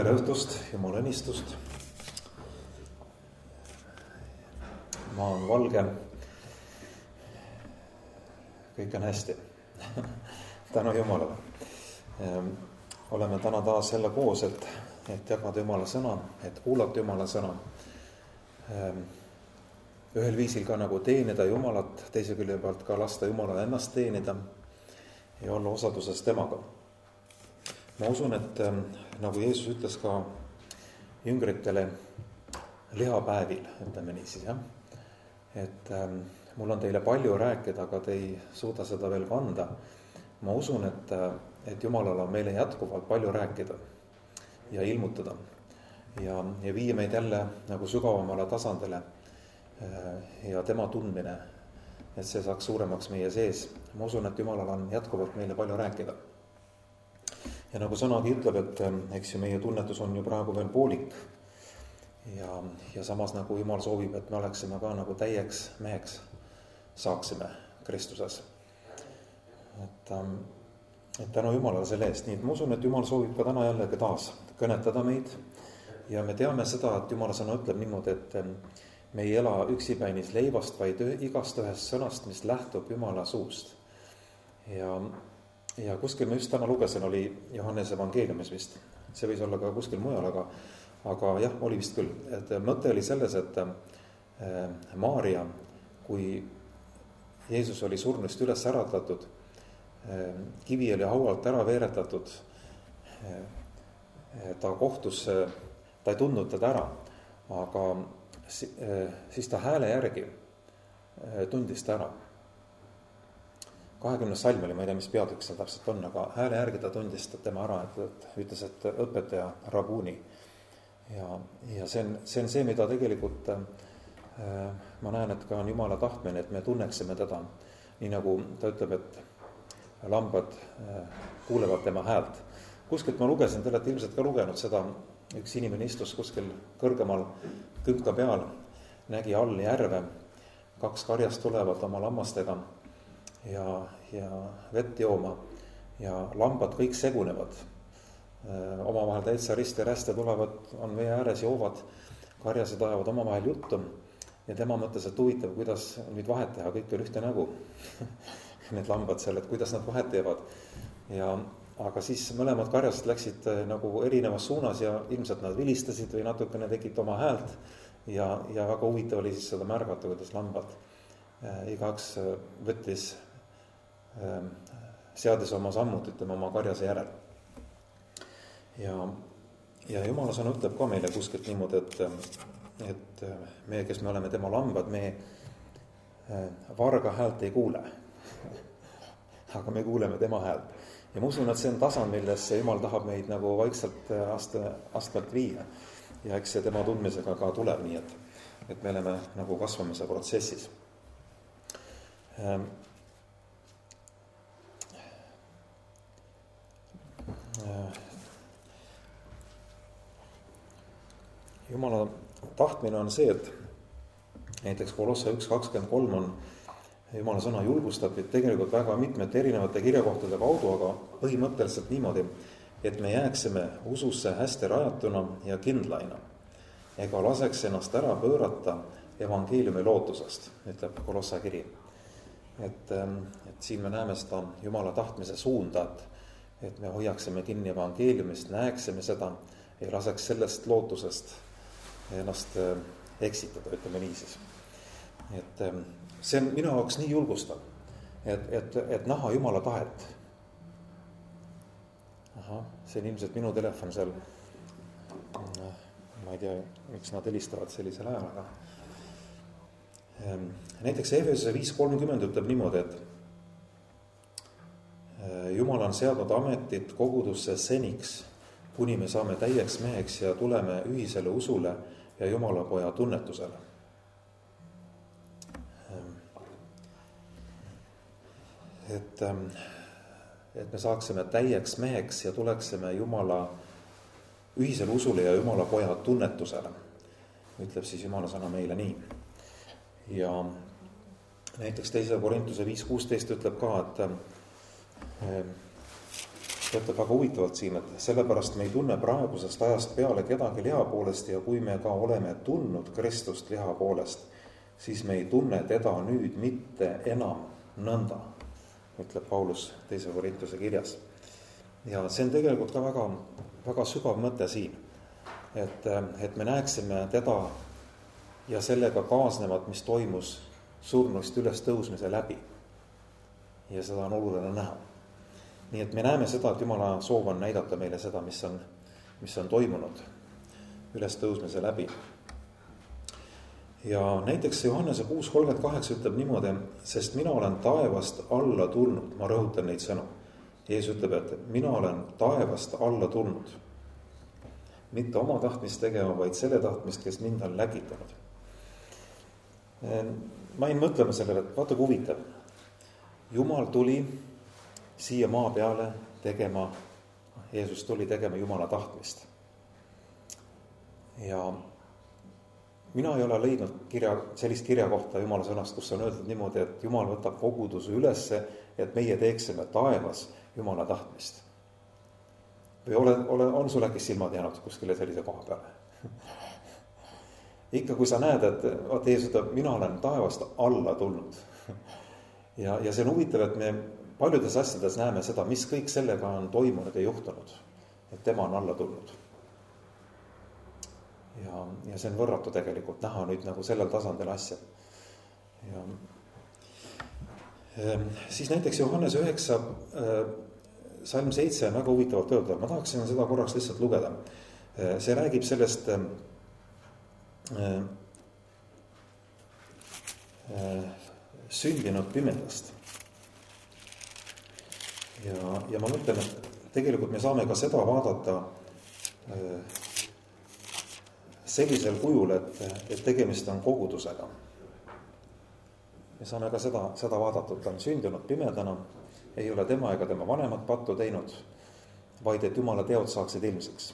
tere õhtust, Jumala õnnistust. Maa on valge. Kõik on hästi. Tänu Jumalale. Oleme täna taas jälle koos, et jagada Jumala sõna, et kuulata Jumala sõna. Ühel viisil ka nagu teenida Jumalat, teise külje pealt ka lasta Jumalale ennast teenida ja olla osaduses temaga. Ma usun, et nagu Jeesus ütles ka jüngritele lihapäevil, ütleme nii siis, et mul on teile palju rääkida, aga te ei suuda seda veel kanda. Ma usun, et Jumalal on meile jätkuvalt palju rääkida ja ilmutada ja viia meid jälle nagu sügavamale tasandile ja tema tundmine, et see saaks suuremaks meie sees. Ma usun, et Jumalal on jätkuvalt meile palju rääkida. Ja nagu sõnagi ütleb, et eks ju meie tunnetus on ju praegu veel poolik ja samas nagu Jumal soovib, et me oleksime ka nagu täieks meheks saaksime Kristuses. Et tänu Jumalale selle eest. Nii et ma usun, et Jumal soovib ka täna jällegi taas kõnetada meid ja me teame seda, et Jumala sõna ütleb niimoodi, et me ei ela üksipäinis leivast, vaid igast ühest sõnast, mis lähtub Jumala suust. Ja kuskil ma just täna lugesin, oli Johannese evangeeliumis vist. See võis olla ka kuskil mujal, aga jah, oli vist küll. Et mõte oli selles, et Maaria, kui Jeesus oli surnust üles äratatud, kivi oli haualt ära veeretatud, ta kohtus, ta ei tundnud teda ära, aga siis ta hääle järgi tundis ta ära. 20. salm oli, ma ei tea, mis peatükk seal täpselt on, aga hääle järgi ta tundis tema ära, et ütles, et õpetaja Rabuni. Ja see on see, mida tegelikult ma näen, et ka on Jumala tahtmine, et me tunneksime teda. Nii nagu ta ütleb, et lambad kuulevad tema häält. Kuskilt ma lugesin, te olete ilmselt ka lugenud seda, üks inimene istus kuskil kõrgemal künka peal, nägi all järve, 2 karjast tulevad oma lammastega ja vett jooma ja lambad kõik segunevad. Omavahel täitsa rist ja räste tulevad, on vee ääres, joovad, karjased ajavad omavahel juttu ja tema mõtles, et huvitav, kuidas nüüd vahet teha, kõik on ühte nägu. Need lambad seal, et kuidas nad vahet teevad. Aga siis mõlemad karjased läksid nagu erinevas suunas ja ilmselt nad vilistasid või natukene tegid oma häält ja väga huvitav oli siis seda märgata, kuidas lambad igaks võttis seadis oma sammud, ütleme, oma karjase järel. Ja Jumala sõna ütleb ka meile kuskilt niimoodi, et me, kes me oleme tema lambad, me varga häält ei kuule. Aga me kuuleme tema häält. Ja ma usun, et see on tasand, milles Jumal tahab meid nagu vaikselt astmelt viia. Ja eks see tema tundmisega ka tuleb nii, et me oleme nagu kasvamise protsessis. Jumala tahtmine on see, et näiteks Kolossa 1.23 on Jumala sõna julgustab, et tegelikult väga mitmete erinevate kirjakohtade kaudu, aga põhimõtteliselt niimoodi, et me jääksime ususse hästi rajatuna ja kindlaina, ega laseks ennast ära pöörata evangeeliumi lootusest, ütleb Kolossa kiri. Et siin me näeme seda Jumala tahtmise suunda, et me hoiaksime kinni evangeeliumist, näeksime seda, ei laseks sellest lootusest ennast eksitada, ütleme nii siis. Et see on minu jaoks nii julgustav, et näha Jumala tahet. See on ilmselt minu telefon seal, ma ei tea, miks nad helistavad sellisel ajal, aga näiteks Efesuse 5.30 ütleb niimoodi, et Jumal on seadnud ametit kogudusse seniks, kuni me saame täieks meheks ja tuleme ühisele usule ja Jumala poja tunnetusele. Et me saaksime täieks meheks ja tuleksime Jumala ühisele usule ja Jumala poja tunnetusele. Ütleb siis Jumala sõna meile nii. Ja näiteks 2. Korintuse 5.16 ütleb ka, et ta ütleb väga huvitavalt siin, et sellepärast me ei tunne praegusest ajast peale kedagi liha poolest ja kui me ka oleme tundnud Kristust liha poolest, siis me ei tunne teda nüüd mitte enam nõnda, ütleb Paulus 2. Korintuse kirjas. Ja see on tegelikult ka väga, väga sügav mõte siin, et me näeksime teda ja sellega kaasnevat, mis toimus surnust üles tõusmise läbi. Ja seda on oluline näha. Nii et me näeme seda, et Jumala soov on näidata meile seda, mis on toimunud üles tõusmise läbi. Ja näiteks Johannese 6:38 ütleb niimoodi, sest mina olen taevast alla tulnud, ma rõhutan neid sõnu. Jeesus ütleb, et mina olen taevast alla tulnud, mitte oma tahtmist tegema, vaid selle tahtmist, kes mind on läkitanud. Ma ei mõtlema sellele, et vaata kui huvitav. Jumal tuli siia maa peale tegema, Jeesus tuli tegema Jumala tahtmist. Ja mina ei ole leidnud sellist kirja kohta Jumala sõnast, kus on öeldud niimoodi, et Jumal võtab koguduse ülesse, et meie teeksime taevas Jumala tahtmist. Või on sul äkki silmad jäänud kuskile sellise koha peale? Ikka kui sa näed, et vaata Jeesus ütleb, mina olen taevast alla tulnud. Ja see on huvitav, et me paljudes asjades näeme seda, mis kõik sellega on toimunud ja juhtunud. Et tema on alla tulnud. Ja see on võrratu tegelikult näha nüüd nagu sellel tasandil asja. Ja siis näiteks Johannes 9, salm 7 on väga huvitavalt öelda. Ma tahaksin seda korraks lihtsalt lugeda. See räägib sellest sündinud pimedast. Ja ma mõtlen, et tegelikult me saame ka seda vaadata sellisel kujul, et tegemist on kogudusega. Me saame ka seda vaadata, et ta on sündinud pimedana, ei ole tema ega tema vanemad pattu teinud, vaid et Jumala teod saaksid ilmseks.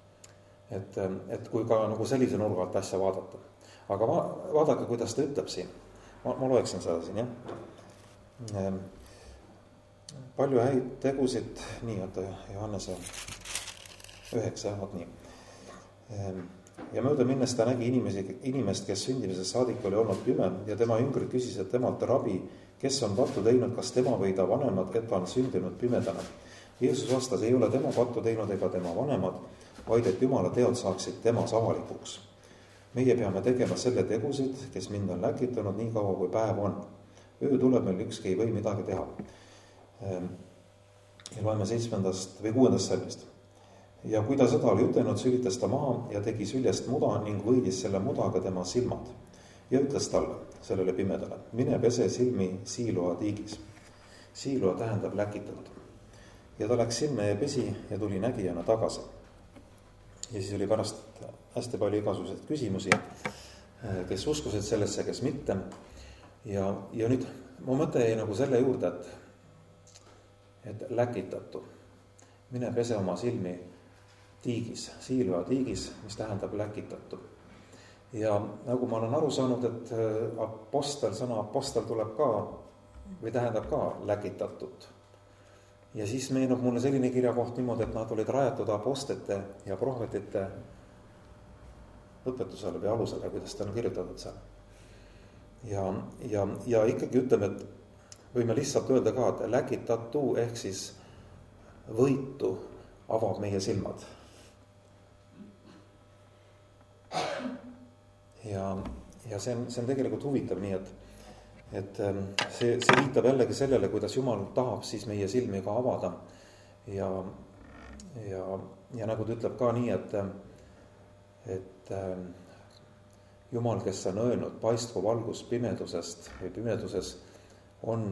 Et kui ka nagu sellise nurga alt asja vaadata. Aga vaadake, kuidas ta ütleb siin. Ma loeksin seda siin, jah. Palju häid tegusid, nii, et Johannese 9, nii. Ja mööda minnes ta nägi inimest, kes sündimisest saadik oli olnud pime ja tema jüngrid küsisid temalt, rabi, kes on pattu teinud, kas tema või ta vanemad, et ta on sündinud pimedana. Jeesus vastas, ei ole tema pattu teinud ega tema vanemad, vaid et Jumala teod saaksid temas avalikuks. Meie peame tegema selle tegusid, kes mind on läkitanud nii kaua, kui päev on. Öö tuleb meil ükski ei või midagi teha. Ja loeme 7. või 6. salmist. Ja kui ta seda oli ütelnud, sülitas ta maha ja tegi süljest muda ning võidis selle mudaga tema silmad. Ja ütles talle, sellele pimedale, mine pese silmi Siiloa tiigis. Siiloa tähendab läkitanud. Ja ta läks sinna ja pesi ja tuli nägijana tagasi. Ja siis oli pärast hästi palju igasuguseid küsimusi, kes uskusid sellesse, kes mitte. Ja nüüd mu mõte jäi nagu selle juurde, et läkitatu. Mine pese oma silmi tiigis, Siiloa tiigis, mis tähendab läkitatu. Ja nagu ma olen aru saanud, et sõna apostel tuleb ka, või tähendab ka läkitatud. Ja siis meenub mulle selline kirjakoht niimoodi, et nad olid rajatud apostlite ja prohvetite õpetusele või alusele, kuidas ta on kirjutatud seal. Ja ikkagi ütleme, et võime lihtsalt öelda ka, et läkitatu ehk siis võitu avab meie silmad. Ja see on tegelikult huvitav, nii et see viitab jällegi sellele, kuidas Jumal tahab siis meie silmi ka avada. Ja nagu ta ütleb ka nii, et Jumal, kes on öelnud, paistku valgus pimedusest või pimeduses, on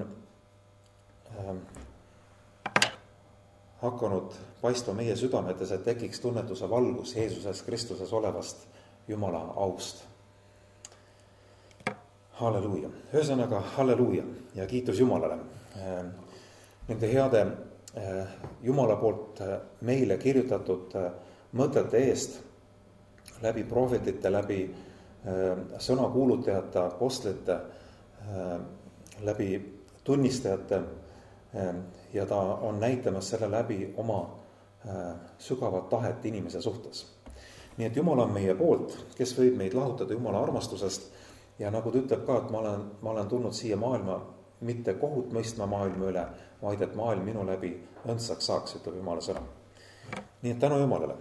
hakanud paistma meie südametes, et tekiks tunnetuse valgus Jeesuses Kristuses olevast Jumala aust. Halleluuja. Ühesõnaga, halleluuja ja kiitus Jumalale. Nende heade Jumala poolt meile kirjutatud mõtete eest läbi prohvetite, läbi sõnakuulutajate, apostlite, läbi tunnistajate, ja ta on näitamas selle läbi oma sügavat tahet inimese suhtes. Nii et Jumal on meie poolt, kes võib meid lahutada Jumala armastusest ja nagu ta ütleb ka, et ma olen tulnud siia maailma mitte kohut mõistma maailma üle, vaid et maailm minu läbi õndsaks saaks, ütleb Jumala sõna. Nii et tänu Jumalale.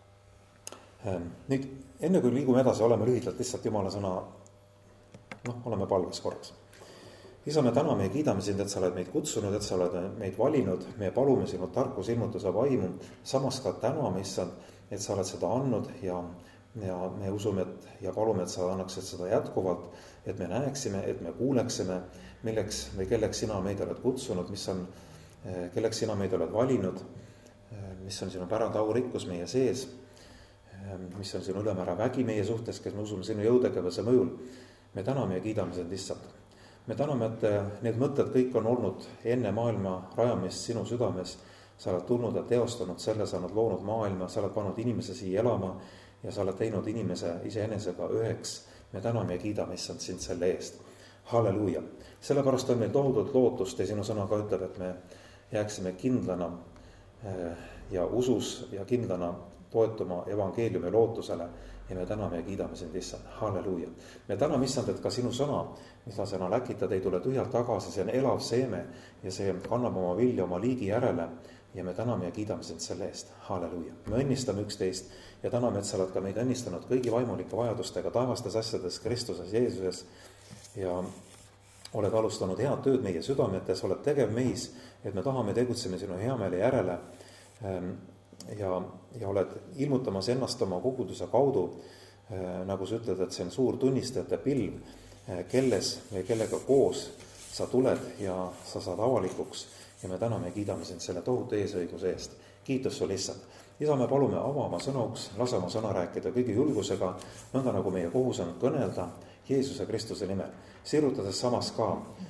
Nüüd, enne kui liigume edasi, oleme lühidalt lihtsalt Jumala sõna, oleme palves korras. Isa, me täname ja kiidame sind, et sa oled meid kutsunud, et sa oled meid valinud, me palume sinu tarkus ilmutuse vaimu, samas ka täname, issand, et sa oled seda andnud ja me usume ja palume, et sa annaksid seda jätkuvalt, et me näeksime, et me kuuleksime, milleks või kelleks sina meid oled kutsunud, kelleks sina meid oled valinud, mis on sinu pärand aurikkus meie sees, mis on sinu ülemäära vägi meie suhtes, kes me usume sinu jõutegevuse mõjul. Me täname ja kiidame sind lihtsalt. Me täname, et need mõtted kõik on olnud enne maailma rajamist sinu südames. Sa oled tulnud ja teostanud selle, sa oled loonud maailma, sa oled pannud inimese siia elama ja sa oled teinud inimese iseenesega üheks. Me täname ja kiidame issand sind selle eest. Halleluuja. Sellepärast on meil tohutult lootust ja sinu sõna ka ütleb, et me jääksime kindlana ja usus ja kindlana toetuma evangeeliumi lootusele ja me täname ja kiidame sind issand. Halleluuja. Me täname issand, et ka sinu sõna, mida sõna läkitad, ei tule tühjalt tagasi, see on elav seeme ja see kannab oma vilja oma liigi järele ja me täname ja kiidame sind selle eest. Halleluuja. Me õnnistame üksteist ja täname, et sa oled ka meid õnnistanud kõigi vaimulike vajadustega taevastes asjades Kristuses Jeesuses ja oled alustanud head tööd meie südametes, oled tegev meis, et me tahame tegutseme sinu heameele järele ja oled ilmutamas ennast oma koguduse kaudu, nagu sa ütled, et see on suur tunnistajate pilv, kelles või kellega koos sa tuled ja sa saad avalikuks ja me täname ja kiidame sind selle tohutu eesõiguse eest. Kiitus sul issand. Isa, me palume oma sõnauks, lase oma sõna rääkida kõigi julgusega, nõnda nagu meie kohus on kõnelda Jeesuse Kristuse nimel, sirutades samas ka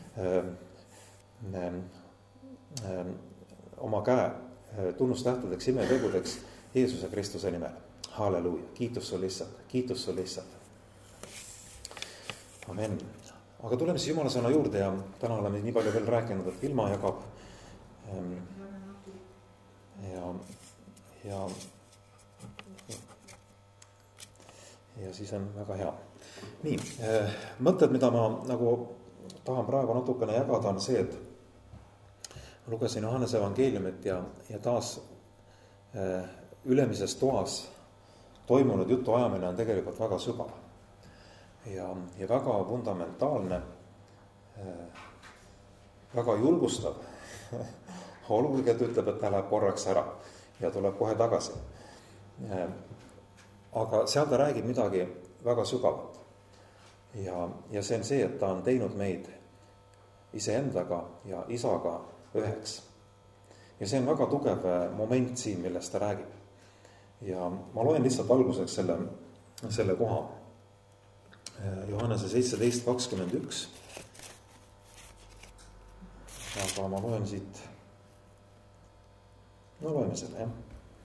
oma käe tunnustähtedeks, imetegudeks Jeesuse Kristuse nimel. Halleluuja. Kiitus sul issand. Kiitus sul issand. Amen. Aga tuleme siis Jumala sõna juurde ja täna oleme nii palju veel rääkinud, et Vilma jagab ja siis on väga hea. Nii, mõtted, mida ma nagu tahan praegu natukene jagada, on see, et ma lugesin Johannese evangeeliumit ja taas ülemises toas toimunud jutu ajamine on tegelikult väga sügav ja väga fundamentaalne, väga julgustav. Olgugi, et ütleb, et ta läheb korraks ära ja tuleb kohe tagasi. Aga seal ta räägib midagi väga sügavat. Ja see on see, et ta on teinud meid iseendaga ja isaga üheks. Ja see on väga tugev moment siin, millest ta räägib. Ja ma loen lihtsalt alguseks selle koha. Johannese 17:21. Aga ma loen siit. No loeme selle, jah.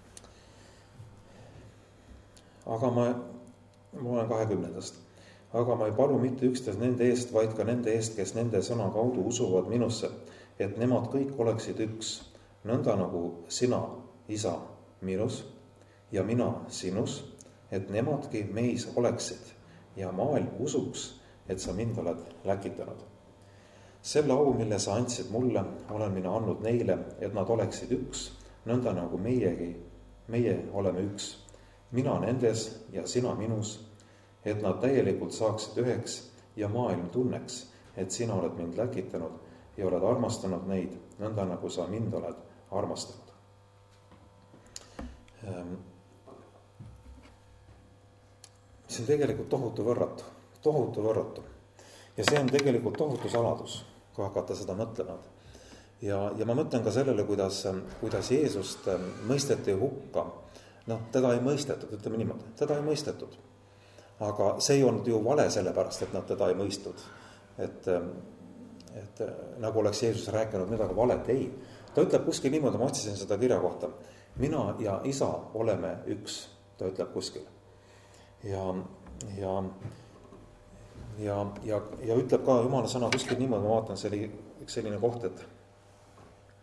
Aga ma loen 20. Aga ma ei palu mitte üksnes nende eest, vaid ka nende eest, kes nende sõna kaudu usuvad minusse, et nemad kõik oleksid üks, nõnda nagu sina, isa, minus ja mina sinus, et nemadki meis oleksid ja maailm usuks, et sa mind oled läkitanud. Selle au, mille sa andsid mulle, olen mina andnud neile, et nad oleksid üks, nõnda nagu meie oleme üks. Mina nendes ja sina minus, et nad täielikult saaksid üheks ja maailm tunneks, et sina oled mind läkitanud ja oled armastanud neid, nõnda nagu sa mind oled armastanud. See on tegelikult tohutu võrratu. Ja see on tegelikult tohutu saladus, kui hakata seda mõtlema. Ja ma mõtlen ka sellele, kuidas Jeesust mõisteti hukka. Teda ei mõistetud, ütleme niimoodi, teda ei mõistetud. Aga see ei olnud ju vale sellepärast, et nad teda ei mõistnud. Et nagu oleks Jeesus rääkinud midagi valet, ei. Ta ütleb kuskil niimoodi, ma otsisin seda kirja kohta. Mina ja isa oleme üks, ta ütleb kuskil. Ja ütleb ka Jumala sõna kuskil niimoodi, ma vaatan, see oli üks selline koht, et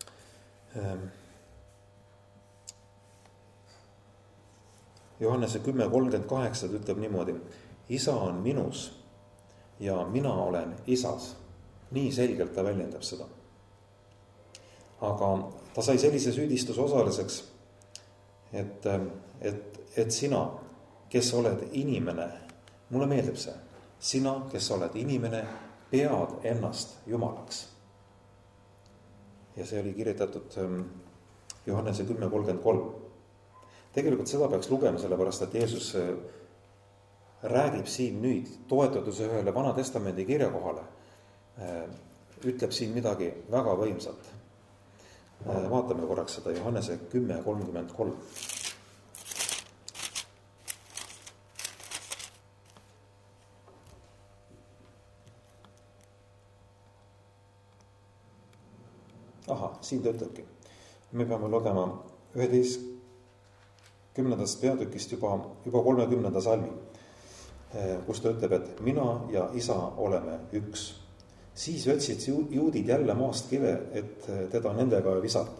Johannese 10:38 ütleb niimoodi: isa on minus ja mina olen isas. Nii selgelt ta väljendab seda. Aga ta sai sellise süüdistuse osaliseks, et sina, kes oled inimene, mulle meeldib see, sina, kes oled inimene, pead ennast jumalaks. Ja see oli kirjutatud Johannese 10:33. Tegelikult seda peaks lugema, sellepärast et Jeesus räägib siin nüüd toetudes ühele Vana Testamendi kirja kohale, ütleb siin midagi väga võimsat. Vaatame korraks seda Johannese 10:33. Siin ta ütlebki. Me peame lugema 11. peatükist juba 30. salmi, kus ta ütleb, et mina ja isa oleme üks. Siis võtsid juudid jälle maast kive, et teda nendega visata.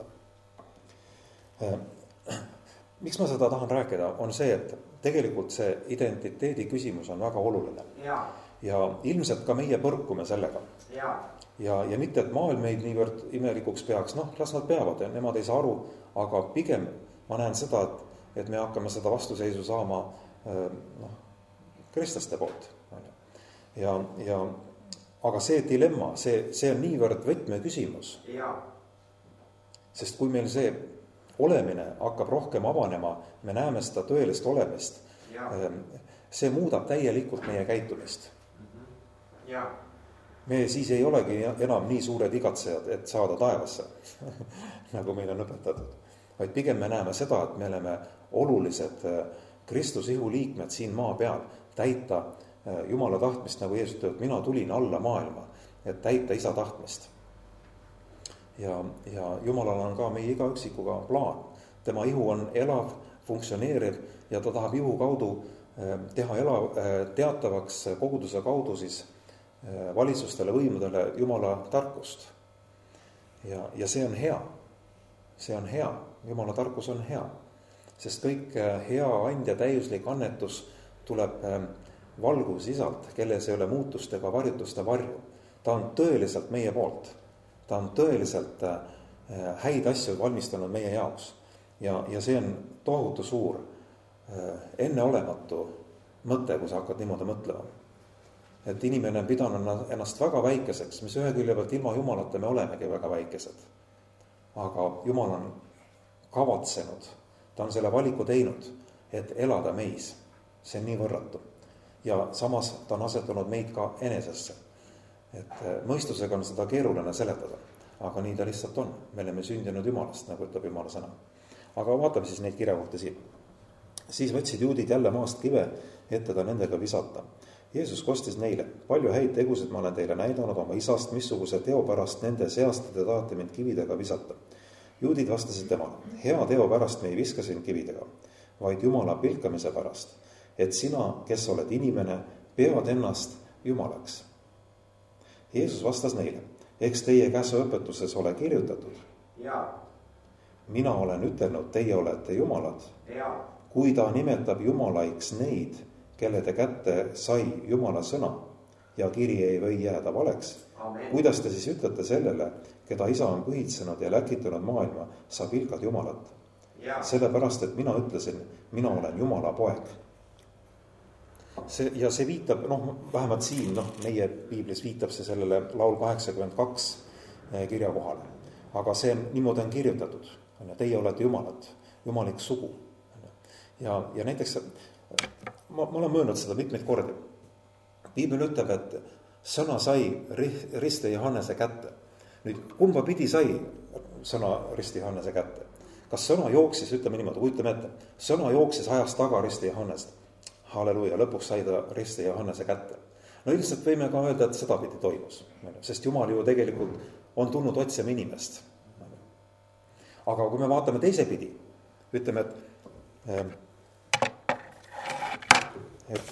Miks ma seda tahan rääkida, on see, et tegelikult see identiteedi küsimus on väga oluline. Ja ilmselt ka meie põrkume sellega. Ja mitte, et maailm meid niivõrd imelikuks peaks, las nad peavad ja nemad ei saa aru, aga pigem ma näen seda, et me hakkame seda vastuseisu saama kristlaste poolt. Aga see dilemma, see on niivõrd võtmeküsimus. Sest kui meil see olemine hakkab rohkem avanema, me näeme seda tõelist olemist, see muudab täielikult meie käitumist. Me siis ei olegi enam nii suured igatsejad, et saada taevasse, nagu meil on õpetatud. Vaid pigem me näeme seda, et me oleme olulised Kristuse ihu liikmed siin maa peal, täita Jumala tahtmist, nagu Jeesus ütleb, et mina tulin alla maailma, et täita isa tahtmist. Ja Jumalal on ka meie iga üksikuga plaan. Tema ihu on elav, funktsioneeriv ja ta tahab ihu kaudu teha teatavaks koguduse kaudu siis valitsustele, võimudele Jumala tarkust. Ja see on hea. See on hea. Jumala tarkus on hea. Sest kõik hea andja täiuslik annetus tuleb valgus isalt, kelles ei ole muutust ega varjutuste varju. Ta on tõeliselt meie poolt. Ta on tõeliselt häid asju valmistanud meie jaoks. Ja see on tohutu suur, enneolematu mõte, kui sa hakkad niimoodi mõtlema. Et inimene on pidanud ennast väga väikeseks, mis ühe külje pealt ilma Jumalata me olemegi väga väikesed. Aga Jumal on kavatsenud, ta on selle valiku teinud, et elada meis. See on nii võrratu. Ja samas ta on asetanud meid ka enesesse. Et mõistusega on seda keeruline seletada, aga nii ta lihtsalt on. Me oleme sündinud Jumalast, nagu ütleb Jumala sõna. Aga vaatame siis neid kirjakohti siin. Siis võtsid juudid jälle maast kive, et teda nendega visata. Jeesus kostis neile: palju häid tegusid ma olen teile näidanud oma isast, missuguse teo pärast nende seast te tahate mind kividega visata. Juudid vastasid temale: hea teo pärast me ei viska sind kividega, vaid Jumala pilkamise pärast, et sina, kes oled inimene, pead ennast Jumalaks. Jeesus vastas neile: eks teie käsuõpetuses ole kirjutatud. Mina olen ütelnud, teie olete Jumalad. Kui ta nimetab Jumalaiks neid, kelle te kätte sai Jumala sõna ja kiri ei või jääda valeks, kuidas te siis ütlete sellele, keda isa on pühitsenud ja läkitanud maailma, sa pilkad Jumalat? Sellepärast, et mina ütlesin, mina olen Jumala poeg. Ja see viitab, vähemalt siin, meie piiblis viitab see sellele laul 82 kirja kohale. Aga see niimoodi on kirjutatud. Teie olete Jumalad, jumalik sugu. Ja näiteks ma olen mõelnud seda mitmeid kordi. Piibel ütleb, et sõna sai risti Johannese kätte. Nüüd, kumba pidi sai sõna risti Johannese kätte? Kas sõna jooksis, ütleme niimoodi, kujutame ette, sõna jooksis ajas taga risti Johannest. Halleluja, lõpuks sai ta risti Johannese kätte. Üldiselt võime ka öelda, et seda pidi toimus. Sest Jumal ju tegelikult on tulnud otsima inimest. Aga kui me vaatame teise pidi, ütleme, et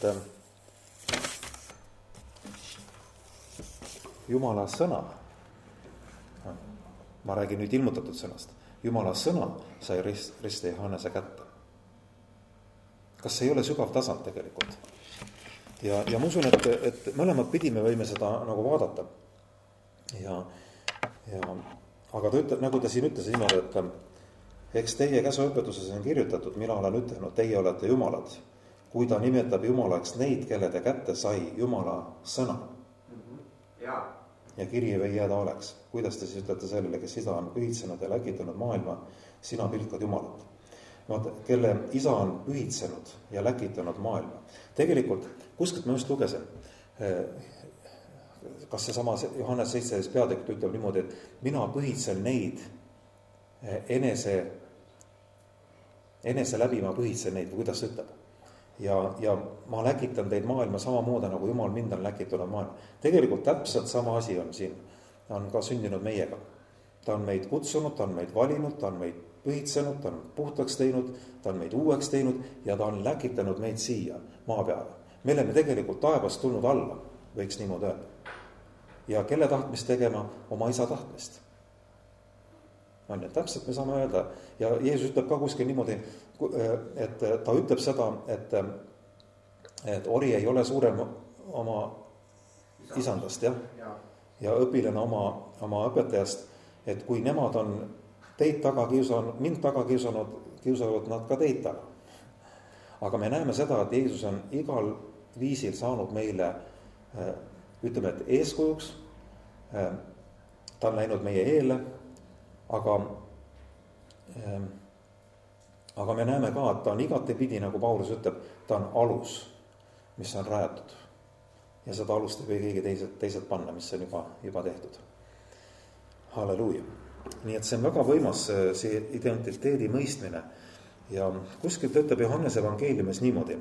Jumala sõna, ma räägin nüüd ilmutatud sõnast, Jumala sõna sai risti Johannese kätte. Kas see ei ole sügav tasand tegelikult? Ja ma usun, et mõlemad pidi me võime seda nagu vaadata. Aga ta ütleb, nagu ta siin ütles niimoodi, et eks teie käsuõpetuses on kirjutatud, mina olen ütelnud, teie olete jumalad. Kui ta nimetab jumalaks neid, kelle ta kätte sai Jumala sõna. Ja kiri või jääda oleks. Kuidas te siis ütlete sellele, kes isa on pühitsenud ja läkitanud maailma, sina pilkad Jumalat. Kelle isa on pühitsenud ja läkitanud maailma. Tegelikult, kuskilt ma just lugesin, kas see sama Johannes 17 peatükk ütleb niimoodi, et mina pühitsen neid enese läbi, ma pühitsen neid, või kuidas see ütleb. Ja ma läkitan teid maailma samamoodi, nagu Jumal mind on läkitunud maailma. Tegelikult täpselt sama asi on siin. Ta on ka sündinud meiega. Ta on meid kutsunud, ta on meid valinud, ta on meid pühitsenud, ta on puhtaks teinud, ta on meid uueks teinud ja ta on läkitanud meid siia maa peale. Me oleme tegelikult taevast tulnud alla, võiks niimoodi öelda. Ja kelle tahtmist tegema? Oma isa tahtmist. Täpselt me saame öelda. Ja Jeesus ütleb ka kuskil niimoodi, et ta ütleb seda, et ori ei ole suurem oma isandast, ja õpilane oma õpetajast, et kui nemad on teid taga kiusanud, mind taga kiusavad nad ka teid taga. Aga me näeme seda, et Jeesus on igal viisil saanud meile, ütleme, et eeskujuks, ta on läinud meie eele, aga me näeme ka, et ta on igatepidi, nagu Paulus ütleb, ta on alus, mis on rajatud. Ja seda alust ei või keegi teised panna, mis on juba tehtud. Halleluuja. Nii et see on väga võimas see identiteedi mõistmine. Ja kuskilt ütleb Johannese evangeeliumis niimoodi.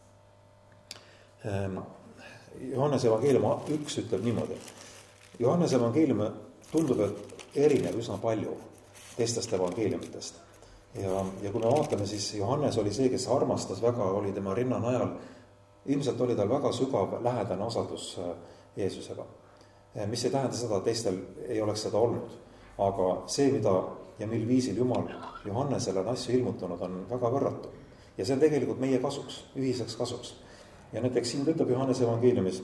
Johannese evangeelium 1 ütleb niimoodi. Johannese evangeelium tundub, et erineb üsna palju teistest evangeeliumitest. Ja kui me vaatame, siis Johannes oli see, kes armastas väga, oli tema rinnanajal. Ilmselt oli tal väga sügav lähedane osadus Jeesusega. Mis ei tähenda seda, et teistel ei oleks seda olnud. Aga see, mida ja mil viisil Jumal Johannesele on asju ilmutanud, on väga võrratu. Ja see on tegelikult meie kasuks, ühiseks kasuks. Ja näiteks siin ütleb Johannese evangeeliumis,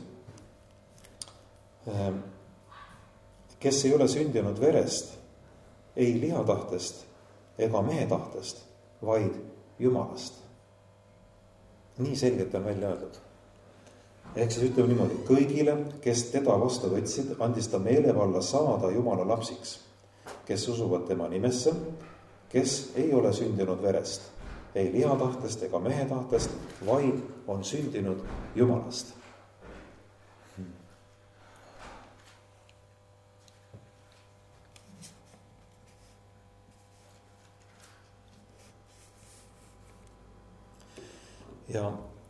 kes ei ole sündinud verest, ei lihatahtest ega mehe tahtest, vaid Jumalast. Nii selgelt on välja öeldud. Ehk siis ütleb niimoodi, kõigile, kes teda vastu võtsid, andis ta meelevalla saada Jumala lapsiks, kes usuvad tema nimesse, kes ei ole sündinud verest, ei lihatahtest ega mehe tahtest, vaid on sündinud Jumalast. Ja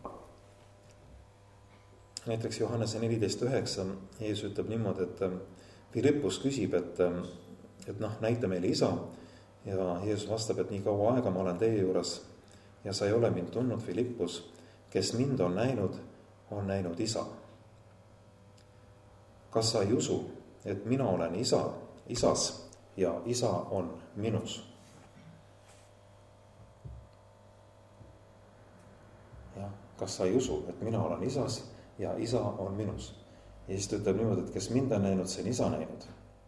näiteks Johannese 14.9 Jeesus ütleb niimoodi, et Filippus küsib, et näita meile isa. Ja Jeesus vastab, et nii kaua aega ma olen teie juures ja sa ei ole mind tundnud, Filippus, kes mind on näinud isa. Kas sa ei usu, et mina olen isas ja isa on minus? Kas sa ei usu, et mina olen isas ja isa on minus? Ja siis ta ütleb niimoodi, et kes mind on näinud, see on isa näinud.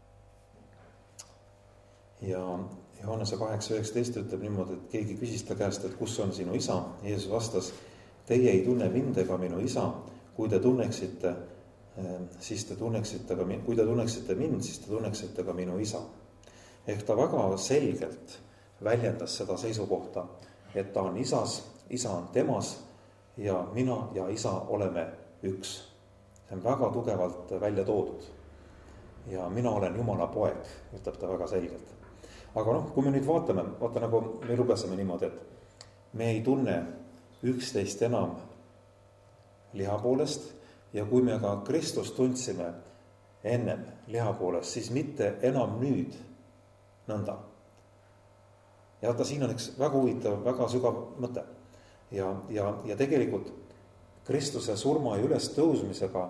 Ja Johannese 8.19 ütleb niimoodi, et keegi küsis ta käest, et kus on sinu isa? Jeesus vastas, teie ei tunne mind ega minu isa. Kui te tunneksite mind, siis te tunneksite ka minu isa. Ehk ta väga selgelt väljendas seda seisukohta, et ta on isas, isa on temas, ja mina ja isa oleme üks. See on väga tugevalt välja toodud. Ja mina olen Jumala poeg, ütleb ta väga selgelt. Aga kui me nüüd vaatame, nagu me lugesime niimoodi, et me ei tunne üksteist enam liha poolest ja kui me ka Kristust tundsime ennem liha poolest, siis mitte enam nüüd nõnda. Ja vaata, siin on üks väga huvitav, väga sügav mõte. Ja tegelikult Kristuse surma ja üles tõusmisega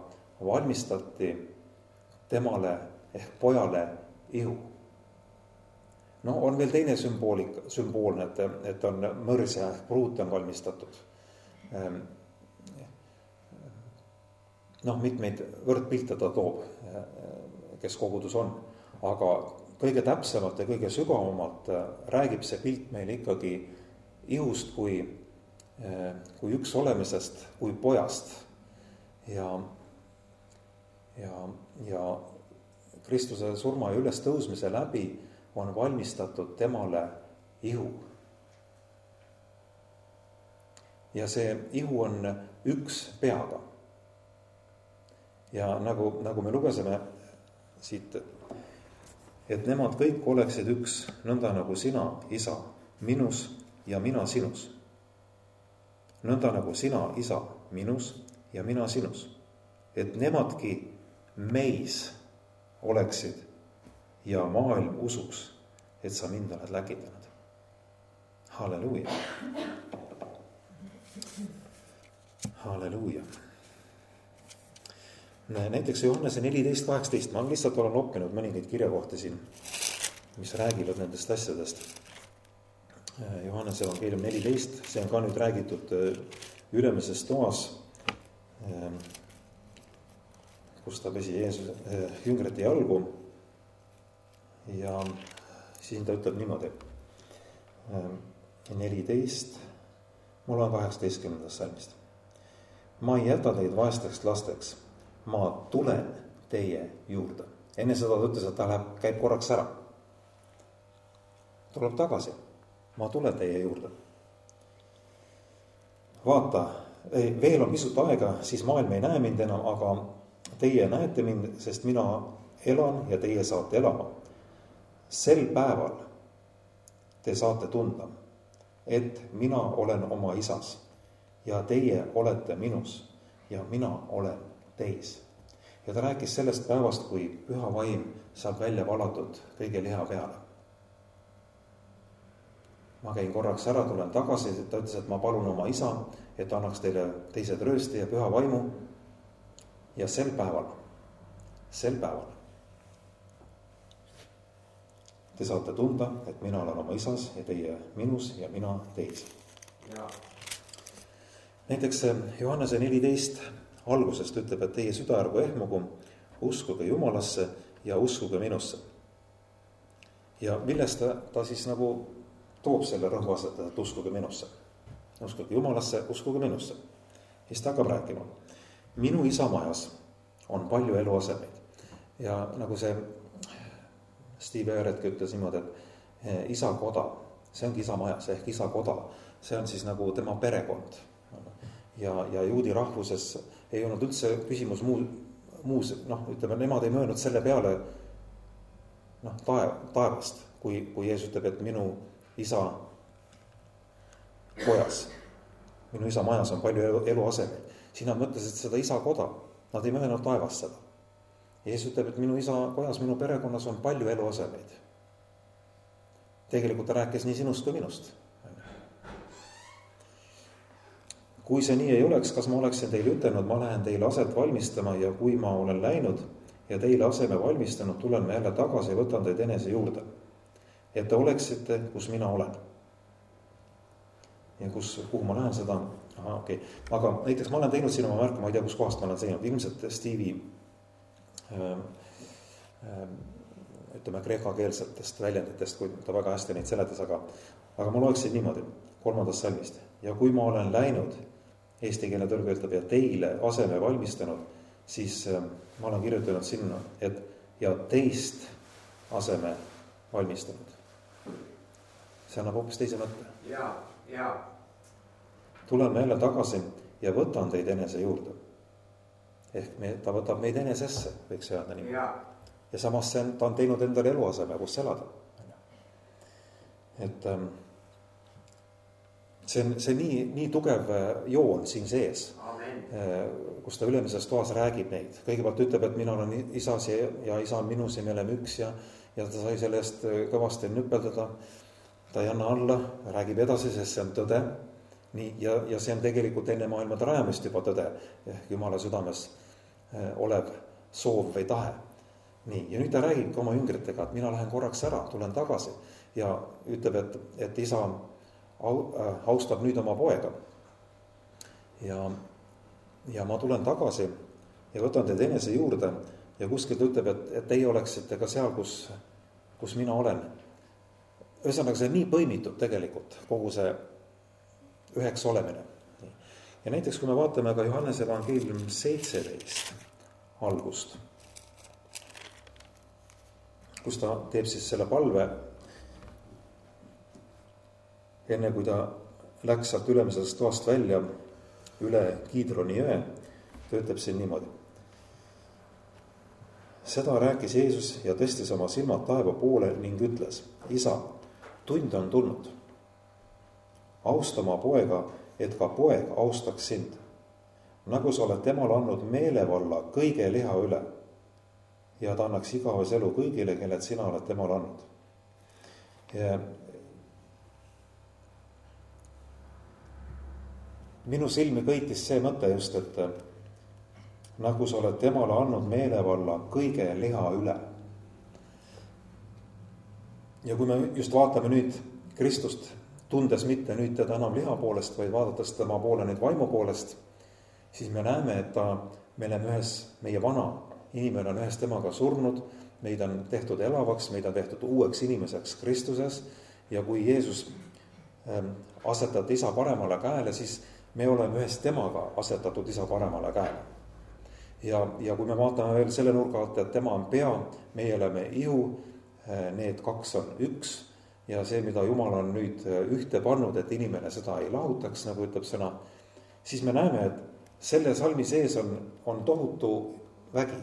valmistati temale ehk pojale ihu. No on veel teine sümboolne, et on mõrsja ehk pruut on valmistatud. Mitmeid võrdpilte ta toob, kes kogudus on, aga kõige täpsemalt ja kõige sügavamalt räägib see pilt meile ikkagi ihust kui üks olemisest, kui pojast. Ja Kristuse surma ja ülestõusmise läbi on valmistatud temale ihu. Ja see ihu on üks peaga. Ja nagu me lugesime siit, et nemad kõik oleksid üks, nõnda nagu sina, isa, minus ja mina sinus. Nõnda nagu sina, isa, minus ja mina sinus. Et nemadki meis oleksid ja maailm usuks, et sa mind oled läkitanud. Halleluuja. Halleluuja. Näiteks Johannese 14:18, ma lihtsalt olen oppinud mõningaid kirjakohti siin, mis räägivad nendest asjadest. Johannese evangeelium 14, see on ka nüüd räägitud ülemises toas, kus ta pesi Jeesuse jüngrite jalgu. Ja siin ta ütleb niimoodi, 14, mul on 18. salmist. Ma ei jäta teid vaesteks lasteks, ma tulen teie juurde. Enne seda ta ütles, et ta käib korraks ära. Tuleb tagasi. Ma tulen teie juurde. Vaata, veel on pisut aega, siis maailm ei näe mind enam, aga teie näete mind, sest mina elan ja teie saate elama. Sel päeval te saate tunda, et mina olen oma isas ja teie olete minus ja mina olen teis. Ja ta rääkis sellest päevast, kui püha vaim saab välja valatud kõige liha peale. Ma käin korraks ära, tulen tagasi, ta ütles, et ma palun oma isa, et annaks teile teise tröösti ja püha vaimu. Ja sel päeval te saate tunda, et mina olen oma isas ja teie minus ja mina teis. Ja. Näiteks Johannese 14 algusest ütleb, et teie süda ärgu ehmugu, uskuge Jumalasse ja uskuge minusse. Ja millest ta siis nagu toob selle rõhuasetada, et uskuge minusse. Uskuge Jumalasse, uskuge minusse. Siis ta hakkab rääkima. Minu isa majas on palju eluasemeid. Ja nagu see Steve Eeretki ütles niimoodi, et isa koda, see ongi isa majas ehk isa koda. See on siis nagu tema perekond. Ja juudi rahvuses ei olnud üldse küsimus muus, ütleme, nemad ei möönud selle peale taevast, kui Jeesus ütleb, et minu isa kojas, minu isa majas on palju eluasemeid. Siin nad mõtlesid seda isa koda, nad ei möönud taevast seda. Jeesus ütleb, et minu isa kojas, minu perekonnas on palju eluasemeid. Tegelikult ta rääkis nii sinust kui minust. Kui see nii ei oleks, kas ma oleksin teile ütelnud, ma lähen teile aset valmistama ja kui ma olen läinud ja teile aseme valmistanud, tulen ma jälle tagasi ja võtan teid enese juurde. Et te oleksite, kus mina olen. Ja kuhu ma lähen seda, okay. Aga näiteks ma olen teinud siin oma märku, ma ei tea, kus kohast ma olen teinud, ilmselt Stevie ütleme kreekakeelsetest väljenditest, kui ta väga hästi neid seletas, aga ma loeksin niimoodi 3. salmist. Ja kui ma olen läinud, eesti keele tõlge ütleb, ja teile aseme valmistanud, siis ma olen kirjutanud sinna, et ja teist aseme valmistanud. See annab hoopis teise mõtte. Ja. Tulen jälle tagasi ja võtan teid enese juurde. Ehk ta võtab meid enesesse, võiks öelda nii. Ja samas ta on teinud endale eluaseme, kus elada. Et see nii tugev joon siin sees, kus ta ülemises toas räägib neid. Kõigepealt ütleb, et mina olen isas ja isa on minus ja me oleme üks ja ta sai sellest kõvasti nüpeldada. Ta ei anna alla, räägib edasi, sest see on tõde. Nii, ja see on tegelikult enne maailmade rajamist juba tõde, ehk Jumala südames olev soov või tahe. Nii, ja nüüd ta räägib oma jüngritega, et mina lähen korraks ära, tulen tagasi. ja ütleb, et isa austab nüüd oma poega. Ja ma tulen tagasi ja võtan teid enese juurde ja kuskilt ütleb, et teie oleksite ka seal, kus mina olen. Ühesõnaga, see on nii põimitud tegelikult, kogu see üheks olemine. Ja näiteks, kui me vaatame ka Johannese evangeelium 17 algust, kus ta teeb siis selle palve, enne kui ta läks sealt ülemisest toast välja üle Kiidroni jõe, ta ütleb siin niimoodi. Seda rääkis Jeesus ja tõstis oma silmad taeva poole ning ütles, isa, tund on tulnud. Austa oma poega, et ka poeg austaks sind. Nagu sa oled temale andnud meelevalla kõige liha üle ja ta annaks igavese elu kõigile, kellel sina oled temale andnud. Ja minu silmi kõitis see mõte just, et nagu sa oled temale andnud meelevalla kõige liha üle. Ja kui me just vaatame nüüd Kristust, tundes mitte nüüd teda enam liha poolest, vaid vaadates tema poole nüüd vaimu poolest, siis me näeme, et me oleme ühes, meie vana inimene on ühes temaga surnud, meid on tehtud elavaks, meid on tehtud uueks inimeseks Kristuses ja kui Jeesus asetati isa paremale käele, siis me oleme ühes temaga asetatud isa paremale käele. Ja kui me vaatame veel selle nurga alt, et tema on pea, meie oleme ihu, need kaks on üks ja see, mida Jumal on nüüd ühte pannud, et inimene seda ei lahutaks, nagu ütleb sõna, siis me näeme, et selle salmi sees on tohutu vägi.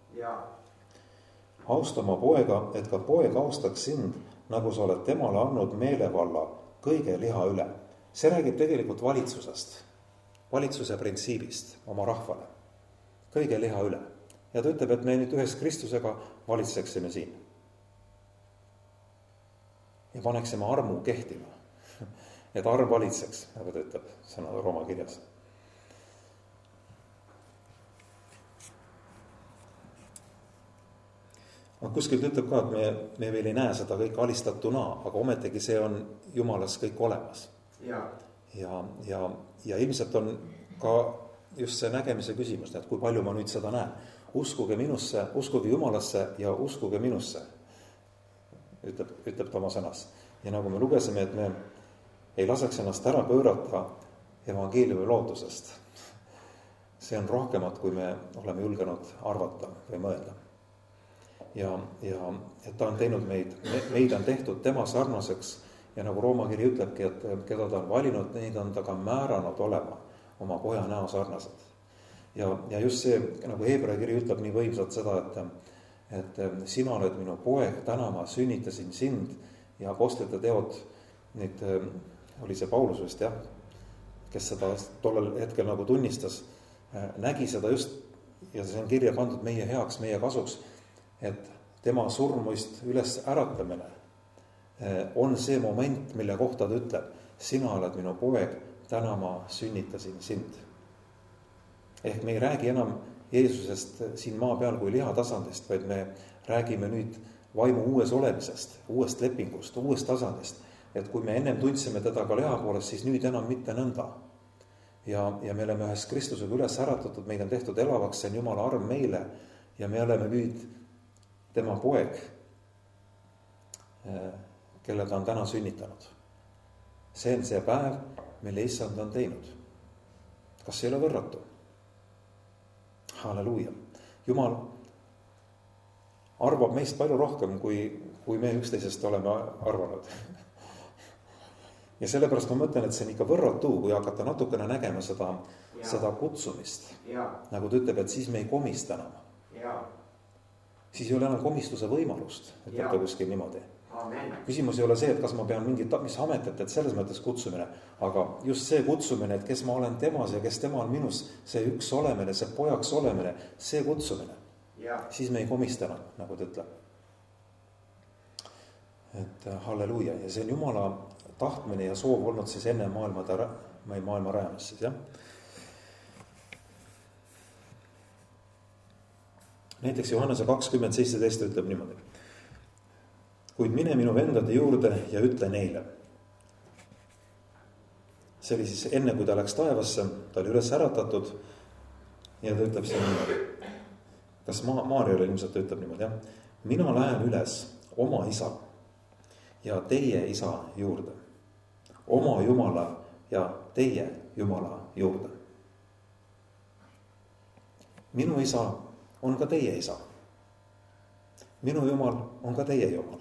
Austa oma poega, et ka poeg austaks sind, nagu sa oled temale andnud meelevalla kõige liha üle. See räägib tegelikult valitsusest, valitsuse printsiibist oma rahvale, kõige liha üle. Ja ta ütleb, et me nüüd ühes Kristusega valitseksime siin. Ja paneksime armu kehtima, et arm valitseks, nagu ta ütleb sõna Rooma kirjas. Kuskilt ütleb ka, et me veel ei näe seda kõik alistatuna, aga ometigi see on Jumalas kõik olemas. Ja ilmselt on ka just see nägemise küsimus, et kui palju ma nüüd seda näen. Uskuge minusse, uskuge Jumalasse ja uskuge minusse, ütleb ta oma sõnas. Ja nagu me lugesime, et me ei laseks ennast ära pöörata evangeeliumi lootusest. See on rohkemat, kui me oleme julgenud arvata või mõelda. Ja et ta on teinud meid on tehtud tema sarnaseks ja nagu Rooma kiri ütlebki, et keda ta on valinud, neid on ta ka määranud olema oma poja näo sarnased. Ja just see, nagu Heebrea kiri ütleb nii võimsalt seda, et sina oled minu poeg, täna ma sünnitasin sind ja apostlite teod, nüüd oli see Paulus vist, kes seda tollel hetkel nagu tunnistas, nägi seda just ja see on kirja pandud meie heaks, meie kasuks, et tema surmuist üles äratamine on see moment, mille kohta ta ütleb, sina oled minu poeg, täna ma sünnitasin sind. Ehk me ei räägi enam Jeesusest siin maa peal kui lihatasandist, vaid me räägime nüüd vaimu uues olemisest, uuest lepingust, uuest tasandist. Et kui me ennem tundsime teda ka liha poolest, siis nüüd enam mitte nõnda. Ja me oleme ühes Kristusega üles äratatud, meid on tehtud elavaks, see on Jumala arm meile ja me oleme nüüd tema poeg, kelle ta on täna sünnitanud. See on see päev, mille issand on teinud. Kas see ei ole võrratu? Halleluuja. Jumal arvab meist palju rohkem, kui me üksteisest oleme arvanud. Ja sellepärast ma mõtlen, et see on ikka võrratu, kui hakata natukene nägema seda kutsumist. Nagu ta ütleb, et siis me ei komista enam. Siis ei ole enam komistuse võimalust, ütleb ta kuskil niimoodi. Küsimus ei ole see, et kas ma pean mis ametet, et selles mõttes kutsumine, aga just see kutsumine, et kes ma olen temas ja kes tema on minus, see üks olemine, see pojaks olemine, see kutsumine, siis me ei komista enam, nagu ta ütleb. Et halleluuja, ja see on Jumala tahtmine ja soov olnud siis enne maailma rajamist siis, Näiteks Johannese 20:17 ütleb niimoodi. kuid mine minu vendade juurde ja ütle neile. See oli siis enne, kui ta läks taevasse, ta oli üles äratatud ja ta ütleb siin niimoodi. Kas Maarjale ilmselt ta ütleb niimoodi, jah? Mina lähen üles oma isa ja teie isa juurde. Oma Jumala ja teie Jumala juurde. Minu isa on ka teie isa. Minu Jumal on ka teie Jumal.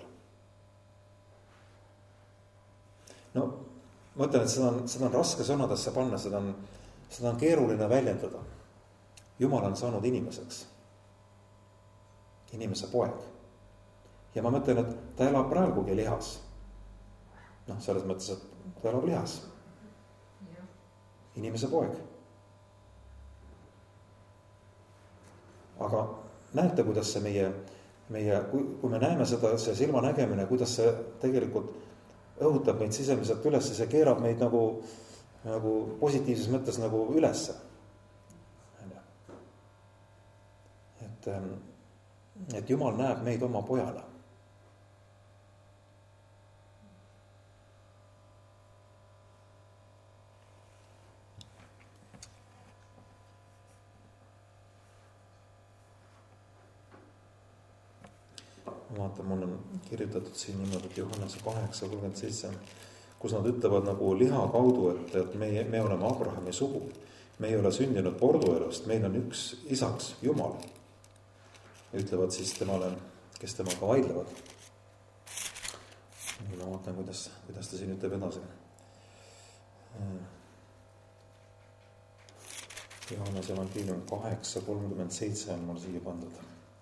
No, ma ütlen, et seda on raske sõnadesse panna, seda on keeruline väljendada. Jumal on saanud inimeseks. Inimese poeg. Ja ma mõtlen, et ta elab praegugi lihas. Selles mõttes, et ta elab lihas. Inimese poeg. Aga näete, kuidas see meie, kui me näeme seda, see silmanägemine, kuidas see tegelikult õhutab meid sisemiselt üles, see keerab meid nagu positiivses mõttes nagu ülesse. Et Jumal näeb meid oma pojana. Vaata, mul on kirjutatud siin niimoodi, et Johannese 8:37, kus nad ütlevad nagu liha kaudu, et me oleme Abrahami sugu. Me ei ole sündinud porduelust, meil on üks isaks, Jumal. Ütlevad siis temale, kes temaga vaidlevad. Ma vaatan, kuidas ta siin ütleb edasi. Johannese evangeelium 8:37 on mul siia pandud.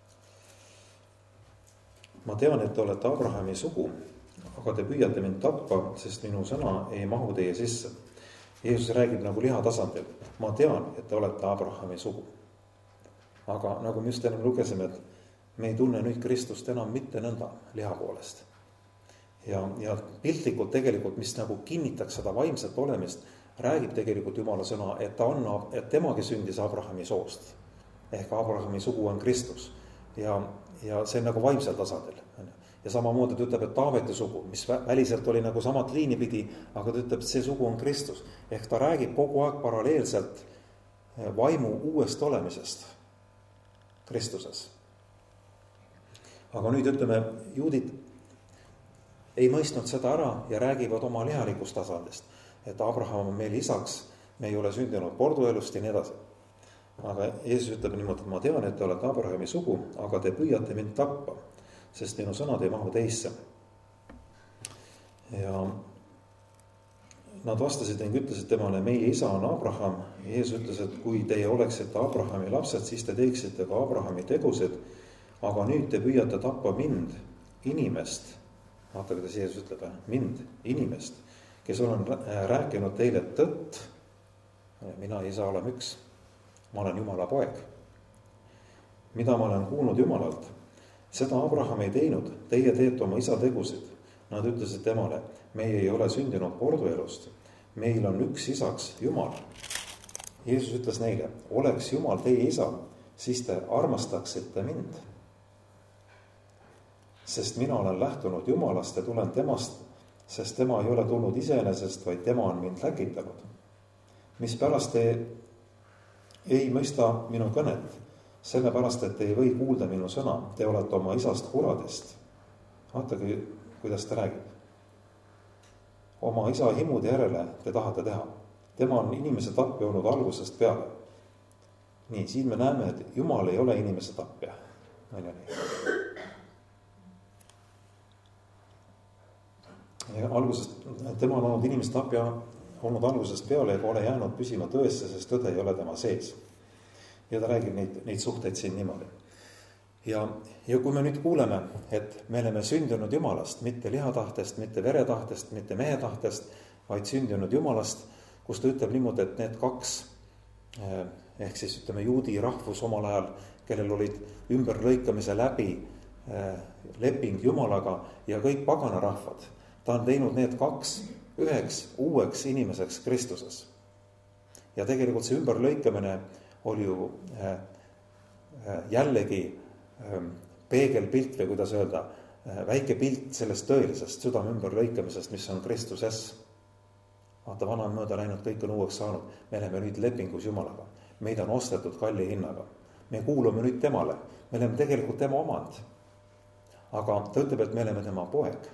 Ma tean, et te olete Abrahami sugu, aga te püüate mind tappa, sest minu sõna ei mahu teie sisse. Jeesus räägib nagu liha tasandil. Ma tean, et te olete Abrahami sugu. Aga nagu me just enam lugesime, et me ei tunne nüüd Kristust enam mitte nõnda liha poolest. Ja piltlikult tegelikult, mis nagu kinnitaks seda vaimset olemist, räägib tegelikult Jumala sõna, et temagi sündis Abrahami soost. Ehk Abrahami sugu on Kristus. Ja see on nagu vaimsel tasandil. Ja samamoodi ta ütleb, et Taaveti sugu, mis väliselt oli nagu samat liini pidi, aga ta ütleb, et see sugu on Kristus. Ehk ta räägib kogu aeg paralleelselt vaimu uuest olemisest Kristuses. Aga nüüd ütleme, juudid ei mõistnud seda ära ja räägivad oma lihalikust tasandist. Et Abraham on meil isaks, me ei ole sündinud porduelust ja nii edasi. Aga Jeesus ütleb niimoodi, et ma tean, et te olete Abrahami sugu, aga te püüate mind tappa, sest minu sõnad ei mahu teisse. Ja nad vastasid ning ütlesid temale, meie isa on Abraham. Jeesus ütles, et kui teie oleksite Abrahami lapsed, siis te teeksite ka Abrahami tegusid, aga nüüd te püüate tappa mind, inimest. Vaata, kuidas Jeesus ütleb, mind, inimest, kes olen rääkinud teile tõtt. Mina ja isa oleme üks. Ma olen Jumala poeg. Mida ma olen kuulnud Jumalalt? Seda Abraham ei teinud, teie teete oma isa tegusid. Nad ütlesid temale, meie ei ole sündinud porduelust. Meil on üks isaks, Jumal. Jeesus ütles neile, oleks Jumal teie isa, siis te armastaksite mind. Sest mina olen lähtunud Jumalast ja tulen temast, sest tema ei ole tulnud iseenesest, vaid tema on mind läkitanud. Mispärast te ei mõista minu kõnet, sellepärast, et te ei või kuulda minu sõna. Te olete oma isast kuradest. Vaatagi, kuidas ta räägib. Oma isa himude järele te tahate teha. Tema on inimese tapja olnud algusest peale. Nii, siin me näeme, et Jumal ei ole inimese tapja. Tema on olnud inimese tapja olnud algusest peale ega ole jäänud püsima tõesse, sest tõde ei ole tema sees. Ja ta räägib neid suhteid siin niimoodi. Ja kui me nüüd kuuleme, et me oleme sündinud Jumalast, mitte lihatahtest, mitte veretahtest, mitte mehe tahtest, vaid sündinud Jumalast, kus ta ütleb niimoodi, et need kaks, ehk siis ütleme juudi rahvus omal ajal, kellel olid ümberlõikamise läbi leping Jumalaga ja kõik paganarahvad, ta on teinud need kaks üheks uueks inimeseks Kristuses. Ja tegelikult see ümberlõikamine oli ju jällegi peegelpilt või kuidas öelda, väike pilt sellest tõelisest südame ümber lõikamisest, mis on Kristuses. Vaata, vana on mööda läinud, kõik on uueks saanud. Me oleme nüüd lepingus Jumalaga. Meid on ostetud kalli hinnaga. Me kuulume nüüd temale. Me oleme tegelikult tema omand. Aga ta ütleb, et me oleme tema poeg.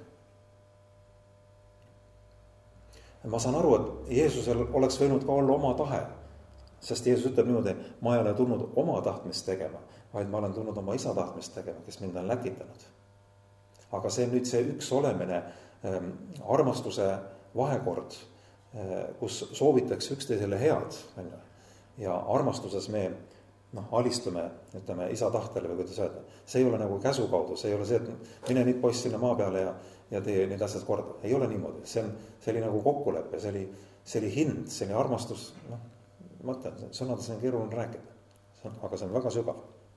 Ma saan aru, et Jeesusel oleks võinud ka olla oma tahe. Sest Jeesus ütleb niimoodi, ma ei ole tulnud oma tahtmist tegema, vaid ma olen tulnud oma isa tahtmist tegema, kes mind on läkitanud. Aga see nüüd see üks olemine, armastuse vahekord, kus soovitakse üksteisele head. Ja armastuses me alistume, ütleme, isa tahtele või kuidas öelda. See ei ole nagu käsu kaudu, see ei ole see, et mine nüüd poiss sinna maa peale ja tee need asjad korda. Ei ole niimoodi, see oli nagu kokkulepe, see oli hind, see oli armastus. Mõtlen, sõnades on keeruline rääkida, aga see on väga sügav.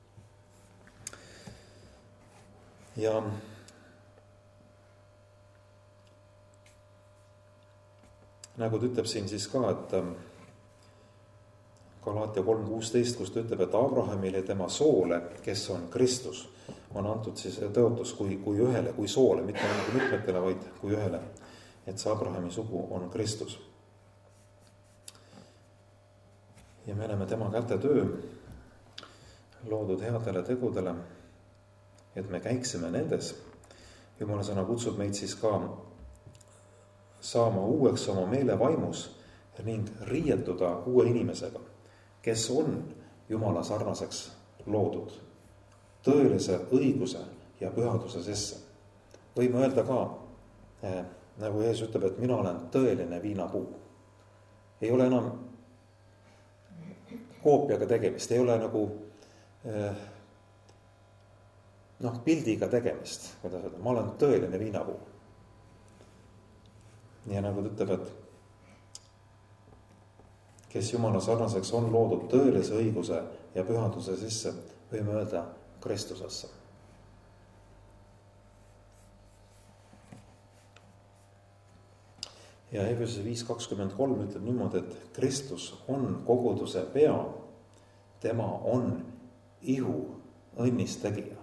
Ja nagu ta ütleb siin siis ka, et Galaatia 3:16, kus ta ütleb, et Abrahamile tema soole, kes on Kristus, on antud siis tõotus kui ühele, kui soole, mitte nagu mitmetele, vaid kui ühele. Et see Abrahami sugu on Kristus. Ja me oleme tema käte töö, loodud headele tegudele, et me käiksime nendes. Jumala sõna kutsub meid siis ka saama uueks oma meele vaimus ning riietuda uue inimesega, kes on Jumala sarnaseks loodud, tõelise õiguse ja pühaduse sisse. Võime öelda ka, nagu Jeesus ütleb, et mina olen tõeline viinapuu. Ei ole enam koopiaga tegemist, ei ole nagu pildiga tegemist, kuidas öelda, ma olen tõeline viinapuu. Ja nagu ta ütleb, et kes Jumala sarnaseks on loodud tõelise õiguse ja pühaduse sisse, võime öelda Kristusesse. Ja Efesuse 5:23 ütleb niimoodi, et Kristus on koguduse pea, tema on ihu õnnistegija.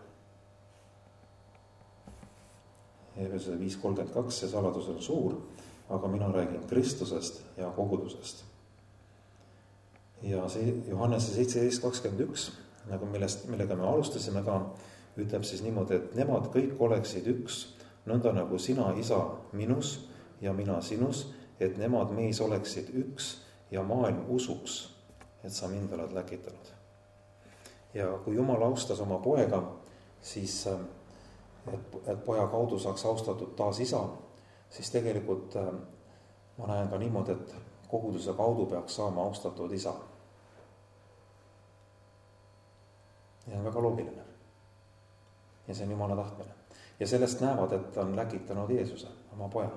Efesuse 5:32, see saladus on suur, aga mina räägin Kristusest ja kogudusest. Ja see Johannese 17:21, nagu millega me alustasime ka, ütleb siis niimoodi, et nemad kõik oleksid üks, nõnda nagu sina, isa, minus ja mina sinus, et nemad meis oleksid üks ja maailm usuks, et sa mind oled läkitanud. Ja kui Jumal austas oma poega, siis et poja kaudu saaks austatud taas isa, siis tegelikult ma näen ka niimoodi, et koguduse kaudu peaks saama austatud isa. Ja on väga loogiline. Ja see on Jumala tahtmine. Ja sellest näevad, et on läkitanud Jeesuse, oma poja.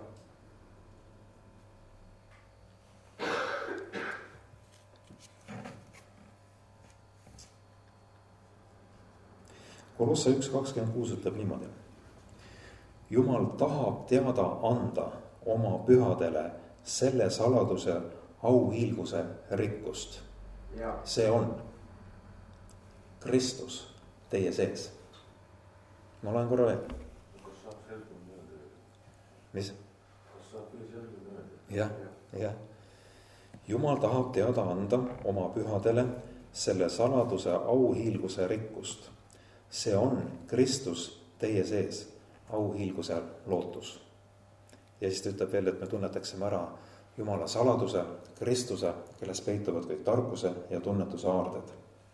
Kolosse 1:26 ütleb niimoodi. Jumal tahab teada anda oma pühadele selle saladuse auhiilguse rikkust. See on Kristus teie sees. Ma loen korra veel. Kas saab selgum öelda? Mis? Kas saab küll selgum öelda? Jah. Jumal tahab teada anda oma pühadele selle saladuse auhiilguse rikkust. See on Kristus teie sees, auhiilguse lootus. Ja siis ta ütleb veel, et me tunnetaksime ära Jumala saladuse, Kristuse, kelles peituvad kõik tarkuse ja tunnetuse aarded.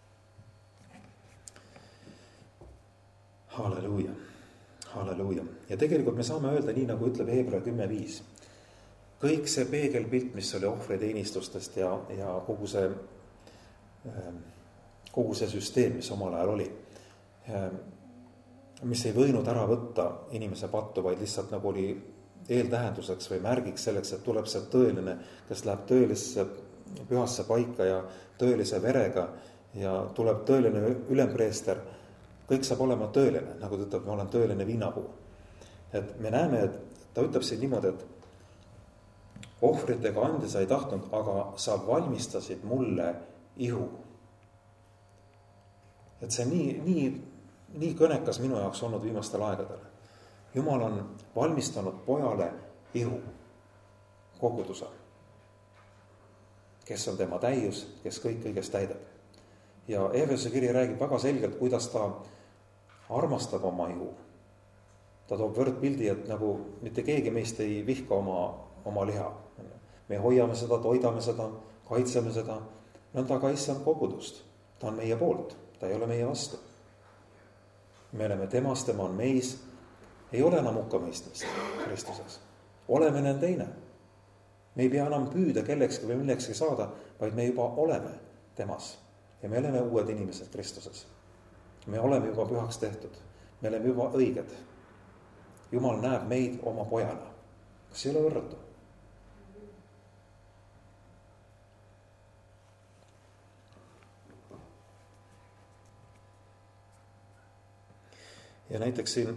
Halleluuja, halleluuja. Ja tegelikult me saame öelda nii, nagu ütleb Hebra 10:5. Kõik see peegelpilt, mis oli ohvriteenistustest ja kogu see süsteem, mis omal ajal oli, mis ei võinud ära võtta inimese pattu, vaid lihtsalt nagu oli eeltähenduseks või märgiks selleks, et tuleb see tõeline, kes läheb tõelisse pühasse paika ja tõelise verega ja tuleb tõeline ülempreester. Kõik saab olema tõeline, nagu ta ütleb, ma olen tõeline viinapuu. Et me näeme, et ta ütleb siin niimoodi, et ohvritega anda sa ei tahtnud, aga sa valmistasid mulle ihu. Et see nii kõnekas minu jaoks olnud viimastel aegadel. Jumal on valmistanud pojale ihu, koguduse, kes on tema täius, kes kõik kõigest täidab. Ja Efese kiri räägib väga selgelt, kuidas ta armastab oma ihu. Ta toob võrdpildi, et nagu mitte keegi meist ei vihka oma liha. Me hoiame seda, toidame seda, kaitseme seda. Nõnda ka issand kogudust. Ta on meie poolt, ta ei ole meie vastu. Me oleme temas, tema on meis. Ei ole enam hukkamõistmist Kristuses. Oleme nende teine. Me ei pea enam püüda kellekski või millekski saada, vaid me juba oleme temas. Ja me oleme uued inimesed Kristuses. Me oleme juba pühaks tehtud. Me oleme juba õiged. Jumal näeb meid oma pojana. Kas ei ole võrratu? Ja näiteks siin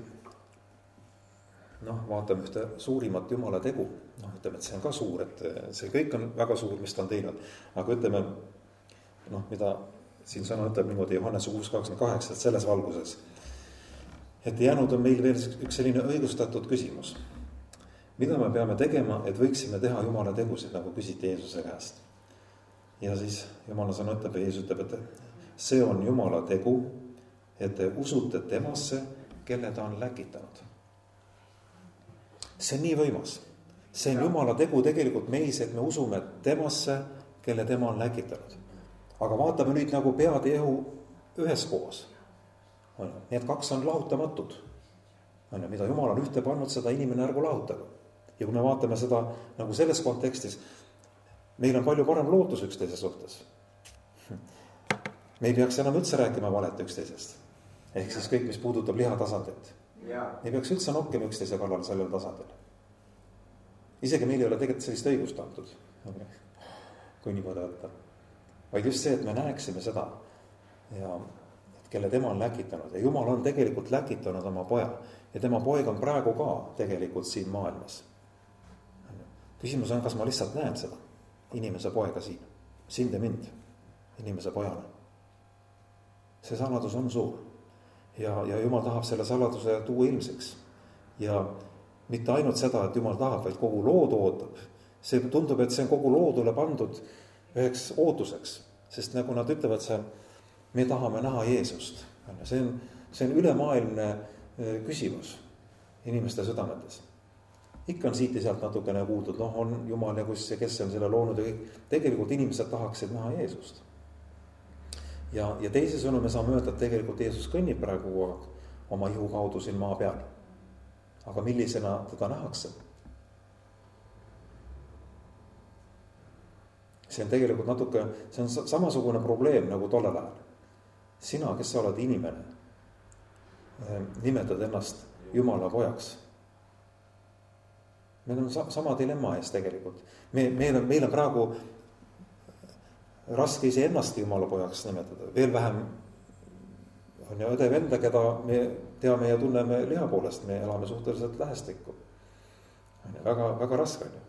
vaatame ühte suurimat Jumala tegu. Ütleme, et see on ka suur, et see kõik on väga suur, mis ta on teinud. Aga ütleme, mida siin sõna ütleb niimoodi Johannese 6:28, et selles valguses. Et jäänud on meil veel üks selline õigustatud küsimus. Mida me peame tegema, et võiksime teha Jumala tegusid, nagu küsiti Jeesuse käest. Ja siis Jumala sõna ütleb ja Jeesus ütleb, et see on Jumala tegu, et te usute temasse, kelle ta on läkitanud. See on nii võimas. See on Jumala tegu tegelikult meis, et me usume temasse, kelle tema on läkitanud. Aga vaatame nüüd nagu pead ja ihu üheskoos. Need kaks on lahutamatud. Mida Jumal on ühte pannud, seda inimene ärgu lahutagu. Ja kui me vaatame seda nagu selles kontekstis, meil on palju parem lootus üksteise suhtes. Me ei peaks enam üldse rääkima valet üksteisest. Ehk siis kõik, mis puudutab liha tasandit. Ei peaks üldse nokkima üksteise kallal sellel tasandil. Isegi meil ei ole tegelikult sellist õigust antud, kui niimoodi võtta. Vaid just see, et me näeksime seda, ja kelle tema on läkitanud. Ja Jumal on tegelikult läkitanud oma poja. Ja tema poeg on praegu ka tegelikult siin maailmas. Küsimus on, kas ma lihtsalt näen seda inimese poega siin. Sind ja mind, inimese pojana. See saladus on suur. Ja Jumal tahab selle saladuse tuua ilmseks. Ja mitte ainult seda, et Jumal tahab, vaid kogu lood ootab. See tundub, et see on kogu loodule pandud üheks ootuseks. Sest nagu nad ütlevad, me tahame näha Jeesust. See on ülemaailmne küsimus inimeste südametes. Ikka on siit ja sealt natukene kuuldud, on Jumal ja kes on selle loonud ja kõik. Tegelikult inimesed tahaksid näha Jeesust. Ja teise sõnu me saame öelda, et tegelikult Jeesus kõnnib praegu oma ihu kaudu siin maa peal. Aga millisena teda nähakse? See on tegelikult natuke, see on samasugune probleem nagu tollel ajal. Sina, kes sa oled inimene, nimetad ennast Jumala pojaks. Meil on sama dilemma ees tegelikult. Meil on praegu raske ise ennast Jumala pojaks nimetada. Veel vähem on ja õde venda, keda me teame ja tunneme liha poolest. Me elame suhteliselt lähestikku. Väga, väga raske on ju.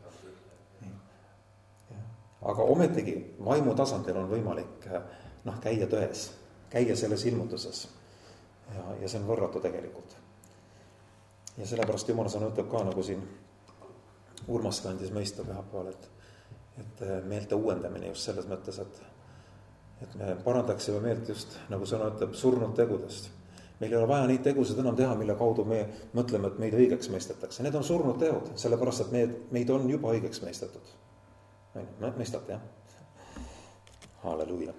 Aga ometigi vaimu tasandil on võimalik käia tões, käia selles ilmutuses. Ja see on võrratu tegelikult. Ja sellepärast Jumala sõna ütleb ka, nagu siin Urmas kandis mõista pühapäeval, et meelte uuendamine just selles mõttes, et me parandaksime meelt just, nagu sõna ütleb, surnud tegudest. Meil ei ole vaja neid tegusid enam teha, mille kaudu me mõtleme, et meid õigeks mõistetakse. Need on surnud teod, sellepärast, et meid on juba õigeks mõistetud. Mõistate, jah? Halleluuja.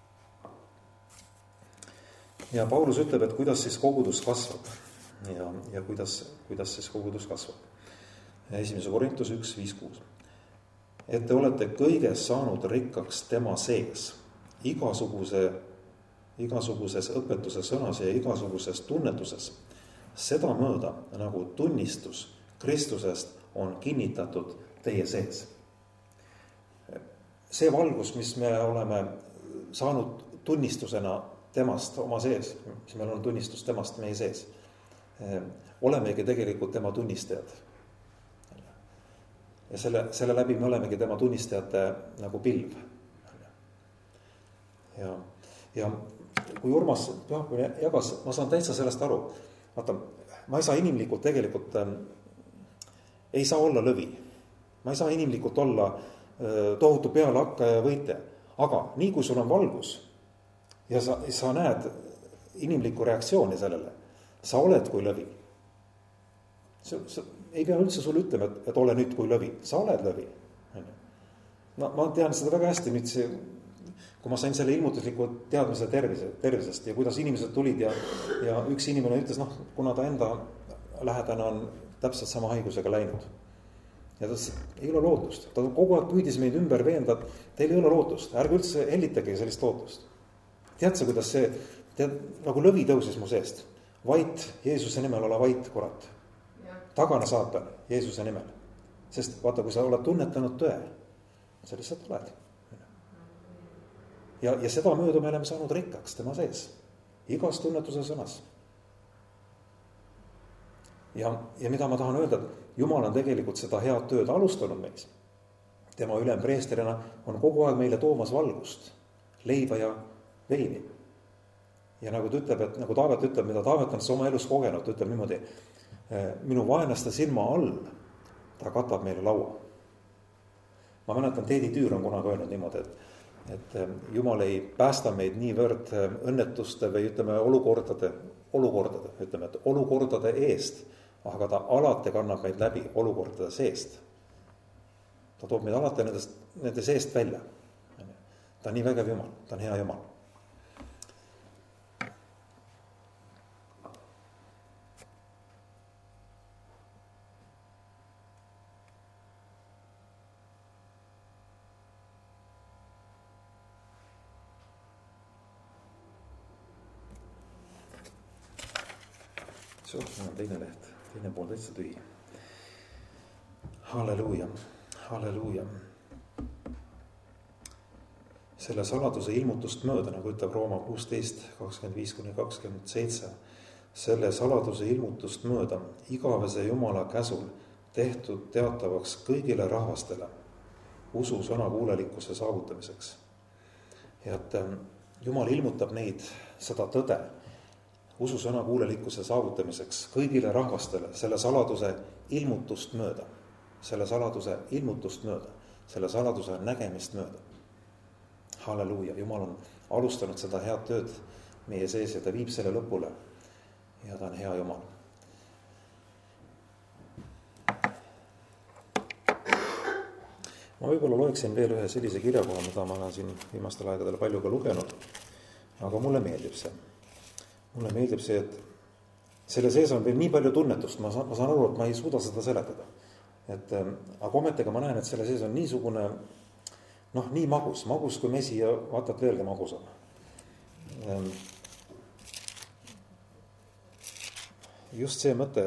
Ja Paulus ütleb, et kuidas siis kogudus kasvab ja kuidas siis kogudus kasvab. 1. Korintuse 1:5-6. Et te olete kõiges saanud rikkaks tema sees, igasuguses õpetuse sõnas ja igasuguses tunnetuses, seda mööda, nagu tunnistus Kristusest on kinnitatud teie sees. See valgus, mis me oleme saanud tunnistusena temast oma sees, mis meil on tunnistus temast meie sees, olemegi tegelikult tema tunnistajad. Ja selle läbi me olemegi tema tunnistajate nagu pilv. Ja kui Urmas jagas, ma saan täitsa sellest aru. Vaata, ma ei saa inimlikult tegelikult, ei saa olla lõvi. Ma ei saa inimlikult olla tohutu pealehakkaja ja võitja. Aga nii kui sul on valgus ja sa näed inimlikku reaktsiooni sellele, sa oled kui lõvi. Ei pea üldse sulle ütlema, et ole nüüd kui lõvi, sa oled lõvi. No, ma tean seda väga hästi nüüd see, kui ma sain selle ilmutusliku teadmise tervisest ja kuidas inimesed tulid ja üks inimene ütles, kuna ta enda lähedane on täpselt sama haigusega läinud. Ja ta ütles, et ei ole lootust. Ta kogu aeg püüdis meid ümber veenda, teil ei ole lootust, ärge üldse hellitage sellist lootust. Tead sa, kuidas see, nagu lõvi tõusis mu seest. Vait, Jeesuse nimel ole vait, kurat. Tagana saatan, Jeesuse nimel. Sest vaata, kui sa oled tunnetanud tõe, sa lihtsalt oled. Ja seda mööda me oleme saanud rikkaks tema sees. Igas tunnetuse sõnas. Ja mida ma tahan öelda, et Jumal on tegelikult seda head tööd alustanud meis. Tema ülempreesterina on kogu aeg meile toomas valgust, leiba ja veini. Ja nagu ta ütleb, et nagu Taavet ütleb, mida Taavet on oma elus kogenud, ütleb niimoodi, minu vaenlaste silma all ta katab meile laua. Ma mäletan, Teedi Tüür on kunagi öelnud niimoodi, et Jumal ei päästa meid niivõrd õnnetuste või ütleme olukordade eest, aga ta alati kannab meid läbi olukordade seest. Ta toob meid alati nende seest välja. Ta on nii vägev Jumal, ta on hea Jumal. Teine leht, teine pool täitsa tühi. Halleluuja, halleluuja. Selle saladuse ilmutust mööda, nagu ütleb Rooma 16, 25-27, selle saladuse ilmutust mööda igavese Jumala käsul tehtud teatavaks kõigile rahvastele usu sõnakuulelikkuse saavutamiseks. Ja et Jumal ilmutab neid seda tõde usu sõnakuulelikkuse saavutamiseks kõigile rahvastele selle saladuse ilmutust mööda, selle saladuse nägemist mööda. Halleluuja, Jumal on alustanud seda head tööd meie sees ja ta viib selle lõpule ja ta on hea Jumal. Ma võib-olla loeksin veel ühe sellise kirjakoha, mida ma olen siin viimastel aegadel palju ka lugenud, aga mulle meeldib see. Mulle meeldib see, et selle sees on veel nii palju tunnetust, ma saan aru, et ma ei suuda seda seletada. Aga ometega ma näen, et selle sees on niisugune, nii magus kui mesi ja vaata, et veelgi magus on. Just see mõte,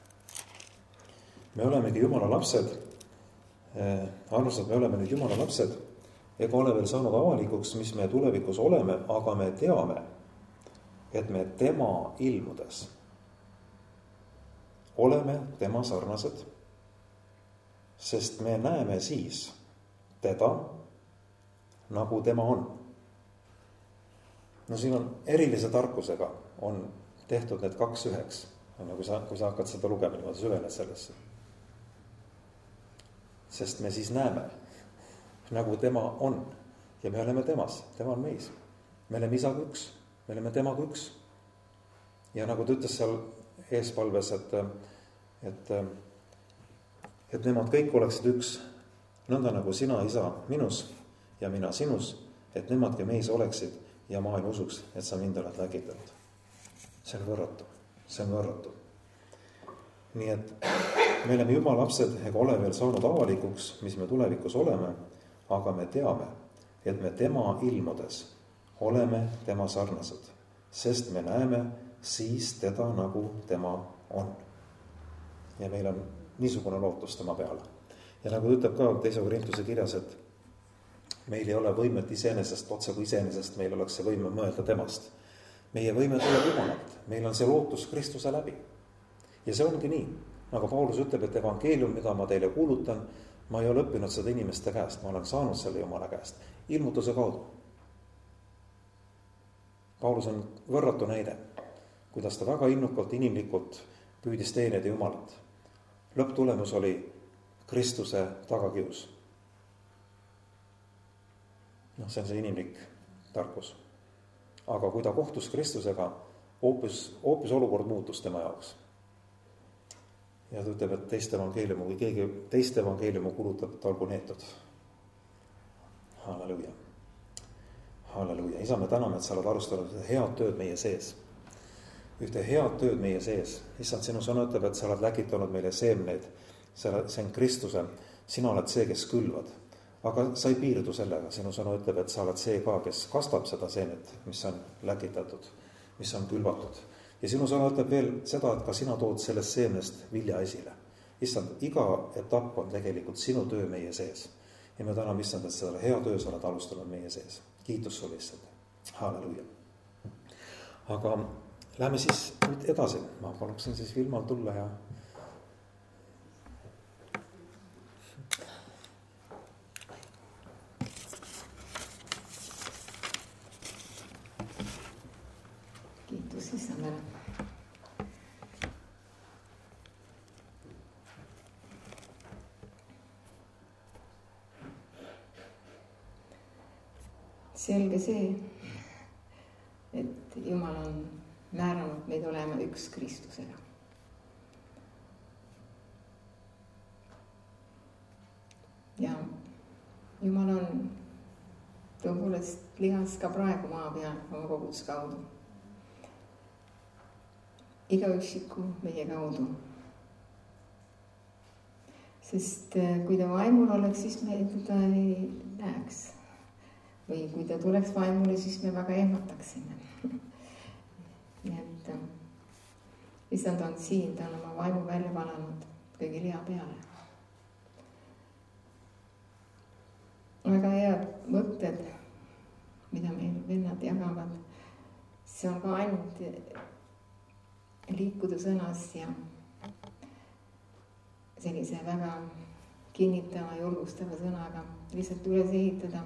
et me olemegi Jumala lapsed, arvustad, me oleme nüüd Jumala lapsed, ega ole veel saanud avalikuks, mis me tulevikus oleme, aga me teame, et me tema ilmudes oleme tema sarnased, sest me näeme siis teda, nagu tema on. Siin on erilise tarkusega on tehtud need 2 üheks, kui sa hakkad seda lugema, niimoodi süvened sellesse. Sest me siis näeme, nagu tema on ja me oleme temas, tema on meis. Me oleme isaga üks. Me oleme temaga üks. Ja nagu ta ütles seal eespalves, et nemad kõik oleksid üks, nõnda nagu sina, isa, minus ja mina sinus, et nemadki meis oleksid ja maailm usuks, et sa mind oled läkitanud. See on võrratu. Nii et me oleme Jumala lapsed ega ole veel saanud avalikuks, mis me tulevikus oleme, aga me teame, et me tema ilmudes oleme tema sarnased, sest me näeme siis teda, nagu tema on. Ja meil on niisugune lootus tema peale. Ja nagu ütleb ka 2. Korintuse kirjas, et meil ei ole võimet iseenesest, otse kui iseenesest meil oleks see võime mõelda temast. Meie võime tuleb Jumalalt, meil on see lootus Kristuse läbi. Ja see ongi nii, nagu Paulus ütleb, et evangeelium, mida ma teile kuulutan, ma ei ole õppinud seda inimeste käest, ma olen saanud selle Jumala käest, ilmutuse kaudu. Paulus on võrratu näide, kuidas ta väga innukalt, inimlikult püüdis teenida Jumalat. Lõpptulemus oli Kristuse tagakius. See on see inimlik tarkus. Aga kui ta kohtus Kristusega, hoopis olukord muutus tema jaoks. Ja ta ütleb, et teist evangeeliumu, kui keegi teist evangeeliumu kulutab, et olgu neetud. Halleluuja. Halleluuja. Isa, me täname, et sa oled alustanud head tööd meie sees. Ühte head tööd meie sees. Issand, sinu sõna ütleb, et sa oled läkitanud meile seemneid. See on Kristuse. Sina oled see, kes külvad. Aga sa ei piirdu sellega. Sinu sõna ütleb, et sa oled see ka, kes kastab seda seemet, mis on läkitatud, mis on külvatud. Ja sinu sõna ütleb veel seda, et ka sina tood sellest seemnest vilja esile. Issand, iga etapp on tegelikult sinu töö meie sees. Ja me täname, issand, et seda hea töö sa oled alustanud meie sees. Kiitus sulle, issand. Halleluuja. Aga lähme siis nüüd edasi. Ma paluksin siis Vilmal tulla ja kiitus issandale. Selge see, et Jumal on määranud meid olema üks Kristusega. Ja Jumal on tõepoolest lihas ka praegu maa peal oma koguduse kaudu. Iga üksiku meie kaudu. Sest kui ta vaimul oleks, siis me teda ei näeks. Või kui ta tuleks vaimule, siis me väga ehmataksime. Nii et issand on siin, ta on oma vaimu välja valanud kõigi liha peale. Väga head mõtted, mida meil vennad jagavad, see on ka ainult liikuda sõnas ja sellise väga kinnitava, julgustava sõnaga lihtsalt üles ehitada.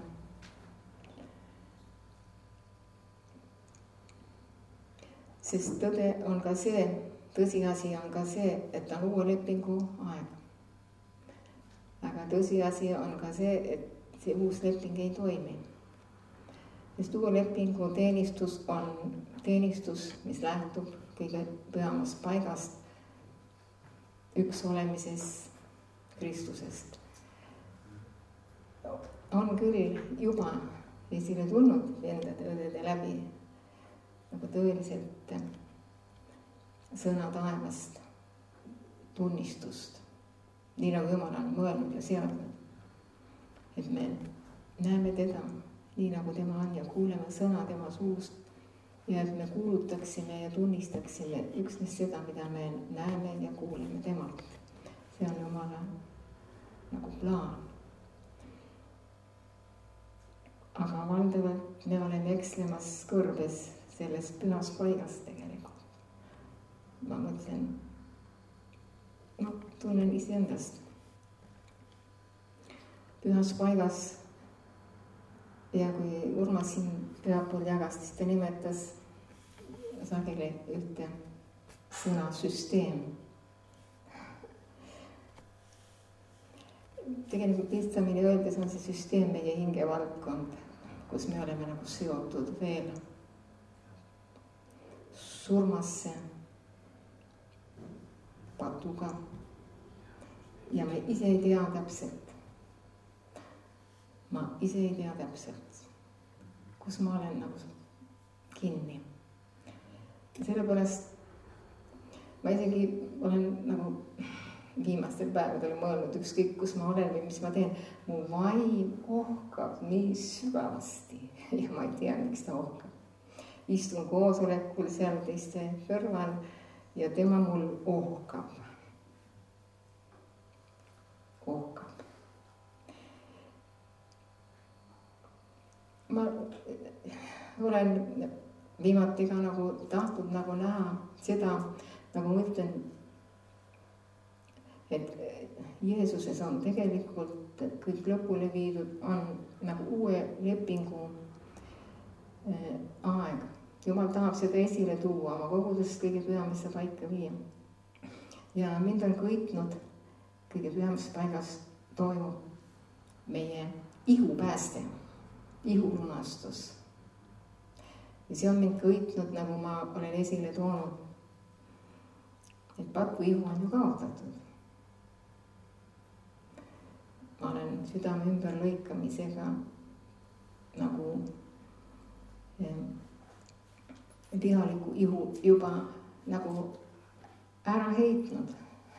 Sest tõde on ka see, tõsiasi on ka see, et on uue lepingu aeg. Aga tõsiasi on ka see, et see uus leping ei toimi. Sest uue lepingu teenistus on teenistus, mis lähtub kõige pühamast paigast, üks olemises Kristusest. On küll juba esile tulnud vendade õdede läbi nagu tõeliselt sõna taevast, tunnistust, nii nagu Jumal on mõelnud ja seadnud. Et me näeme teda nii nagu tema on ja kuuleme sõna tema suust ja et me kuulutaksime ja tunnistaksime üksnes seda, mida me näeme ja kuuleme temalt. See on Jumala nagu plaan. Aga valdavalt me oleme ekslemas kõrbes selles pühas paigas tegelikult. Ma mõtlen, tunnen iseendast. Pühas paigas ja kui Urmas siin pühapool jagas, siis ta nimetas sageli ühte sõna süsteem. Tegelikult lihtsamini öeldes on see süsteem meie hingevaldkond, kus me oleme nagu seotud veel surmasse, patuga ja me ise ei tea täpselt. Ma ise ei tea täpselt, kus ma olen nagu kinni. Sellepärast ma isegi olen nagu viimastel päevadel mõelnud ükskõik, kus ma olen või mis ma teen. Mu vaim ohkab nii sügavasti ja ma ei tea, miks ta ohkab. Istun koosolekul seal teiste kõrval ja tema mul ohkab. Ohkab. Ma olen viimati ka nagu tahtnud nagu näha seda, nagu mõtlen, et Jeesuses on tegelikult kõik lõpule viidud, on nagu uue lepingu aeg. Jumal tahab seda esile tuua, oma kogudust kõige pühamisse paika viia. ja mind on kõitnud kõige pühamas paigas toimub meie ihupääste, ihulunastus. Ja see on mind kõitnud, nagu ma olen esile toonud, et patvu ihu on ju kaotatud. Ma olen südame ümberlõikamisega nagu vihaliku ihu juba nagu ära heitnud.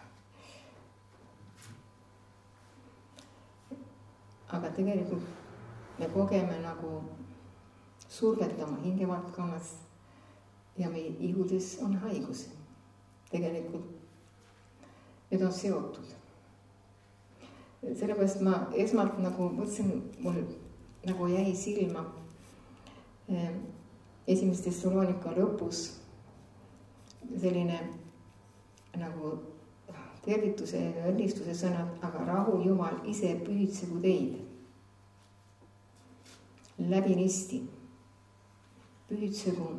Aga tegelikult me kogeme nagu survet oma hingevaldkonnas ja meie ihudes on haigusi. Tegelikult need on seotud. Sellepärast ma esmalt nagu mõtlesin, mul nagu jäi silma esimese Thessalonika lõpus selline nagu tervituse ja õnnistuse sõnad, aga rahu Jumal ise pühitsegu teid läbinisti. Pühitsegu,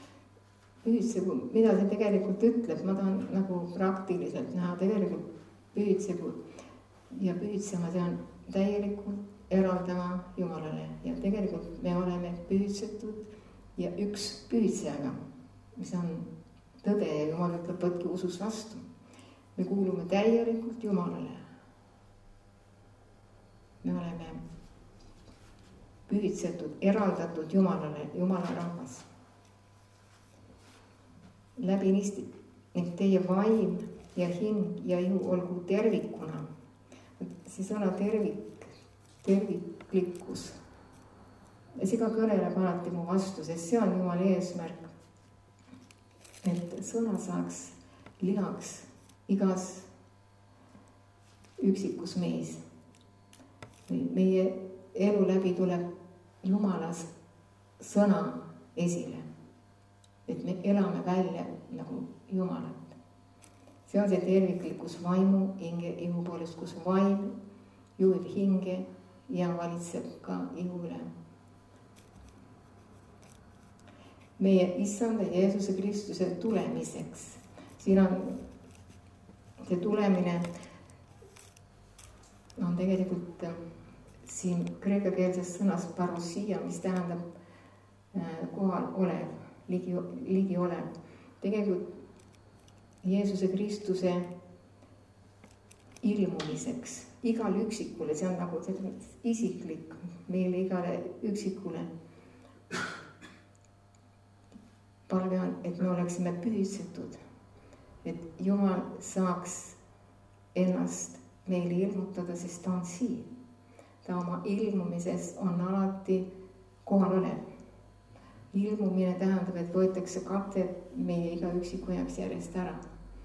mida see tegelikult ütleb, ma tahan nagu praktiliselt näha, tegelikult pühitsegu ja pühitsema, see on täielikult eraldama Jumalale ja tegelikult me oleme pühitsetud ja üks pühitsejaga, mis on tõde ja Jumal ütleb, võtke usus vastu. Me kuulume täielikult Jumalale. Me oleme pühitsetud, eraldatud Jumalale, Jumala rahvas. Läbinisti ning teie vaim ja hing ja ihu olgu tervikuna. See sõna terviklikkus. Ja see ka kõneleb alati mu vastu, sest see on Jumala eesmärk. Et sõna saaks lihaks igas üksikus meis. Meie elu läbi tuleb Jumalas sõna esile. Et me elame välja nagu Jumalat. See on see terviklikkus vaimu, hinge, ihu poolest, kus vaim juhib hinge ja valitseb ka ihu üle. Meie Issanda Jeesuse Kristuse tulemiseks. Siin on see tulemine on tegelikult siin kreekakeelses sõnas parousia, mis tähendab kohal olev, ligi olev. Tegelikult Jeesuse Kristuse ilmumiseks igal üksikule, see on nagu isiklik meile igale üksikule. Palve on, et me oleksime pühitsetud, et Jumal saaks ennast meile ilmutada, sest ta on siin. Ta oma ilmumises on alati kohal olev. Ilmumine tähendab, et võetakse katet meie iga üksiku jaoks järjest ära.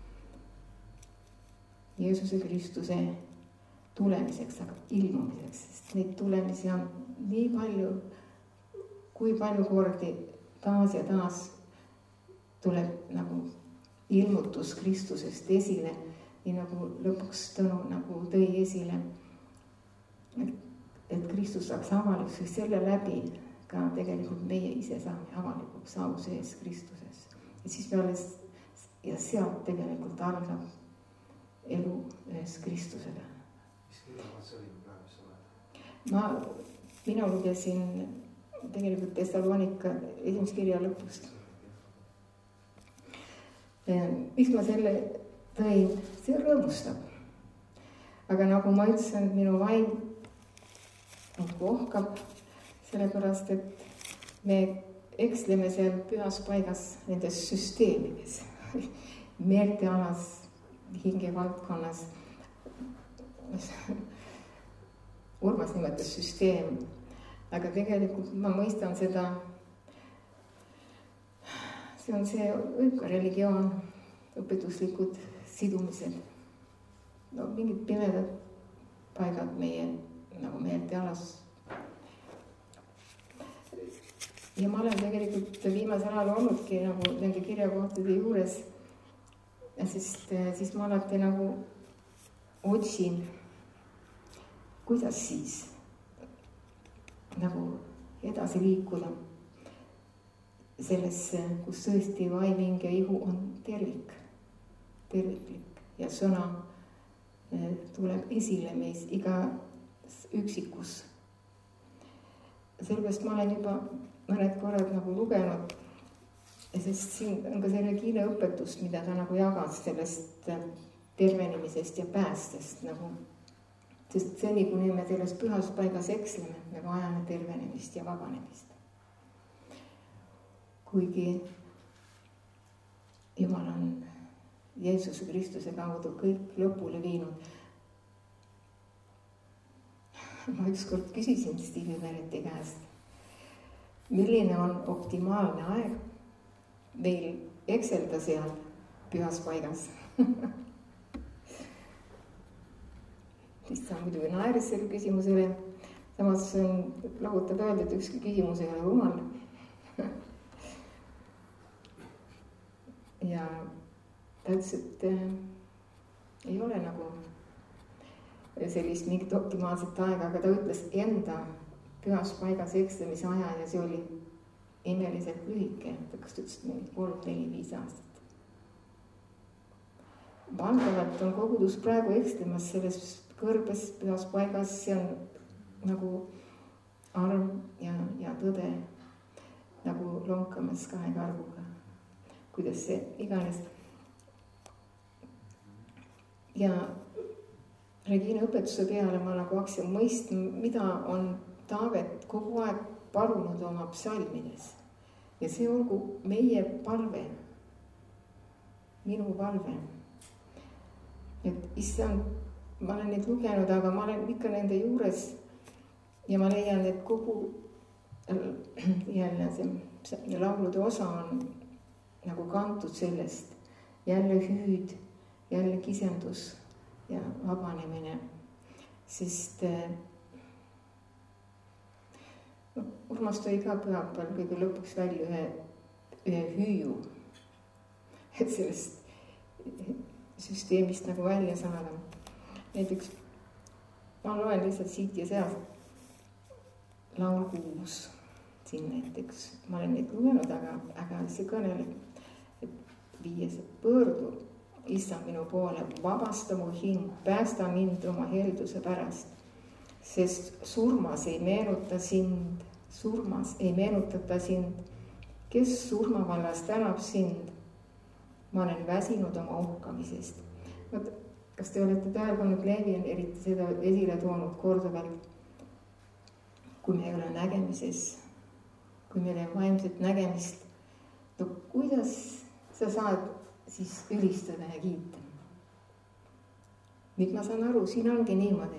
Jeesuse Kristuse tulemiseks, aga ilmumiseks, sest neid tulemisi on nii palju, kui palju kordi taas ja taas tuleb nagu ilmutus Kristusest esile, nii nagu lõpuks Tõnu nagu tõi esile, et Kristus saaks avalikuks, sest selle läbi ka tegelikult meie ise saame avalikuks au sees Kristuses. Ja siis me alles, ja sealt tegelikult algab elu ühes Kristusele. Mis kirjavad see oli praegu sõnad? Mina lugesin tegelikult Thessalonika esimese kirja lõpust. Miks ma selle tõin, see rõõmustab. Aga nagu ma ütlesin, minu vaim kohkab, sellepärast, et me eksleme seal pühas paigas nendes süsteemides, meeltealas, hingevaldkonnas. Urmas nimetas süsteem, aga tegelikult ma mõistan seda. See on see õiga religioon, õpetuslikud sidumised. No, mingid pimedad paigad meie nagu meeltealas. Ja ma olen tegelikult viimasel ajal olnudki nagu nende kirjakohtade juures. Ja siis ma alati nagu otsin, kuidas siis nagu edasi liikuda sellesse, kus tõesti vaim, hing ja ihu on terviklik. ja sõna tuleb esile meis iga üksikus. Sellepärast ma olen juba mõned korrad nagu lugenud, sest siin on ka see Regina õpetus, mida ta nagu jagas sellest tervenemisest ja päästest nagu. Sest seni, kuni me selles pühas paigas eksleme, me vajame tervenemist ja vabanemist. Kuigi Jumal on Jeesuse Kristuse kaudu kõik lõpule viinud. Ma ükskord küsisin Stevie Mereti käest, milline on optimaalne aeg meil ekselda seal pühas paigas. Siis ta muidugi naeris selle küsimusele. Samas on lahutab öelda, et ükski küsimus ei ole rumal. Ja ta ütles, et ei ole nagu sellist mingit optimaalset aega, aga ta ütles enda pühas paigas ekslemise aja ja see oli imeliselt lühike. Kas ta ütles, et 3, 4, 5 aastat. Valdavalt on kogudus praegu ekslemas selles kõrbes pühas paigas, see on nagu arm ja tõde nagu lonkamas 2 karguga. Kuidas see iganes. Ja Regina õpetuse peale ma nagu hakkasin mõistma, mida on Taavet kogu aeg palunud oma psalmides. Ja see olgu meie palve, minu palve. Et issand, ma olen neid lugenud, aga ma olen ikka nende juures ja ma leian, et kogu jälle see laulude osa on nagu kantud sellest. Jälle hüüd, jälle kisendus ja vabanemine. Sest Urmas tõi ka pühapäeval kõige lõpuks välja ühe hüüu, et sellest süsteemist nagu välja saada. Näiteks ma loen lihtsalt siit ja sealt laul 6 siin näiteks. Ma olen neid lugenud, aga see kõneleb, et 5. Pöördu, issand minu poole, vabasta mu hing, päästa mind oma helduse pärast. Sest surmas ei meenutata sind, kes surmavallas tänab sind. Ma olen väsinud oma uhkamisest. Kas te olete tähelepanud, Leevi on eriti seda esile toonud korduvalt, kui me ei ole nägemises, kui meil ei ole vaimset nägemist, no kuidas sa saad siis ülistada ja kiita? Nüüd ma saan aru, siin ongi niimoodi.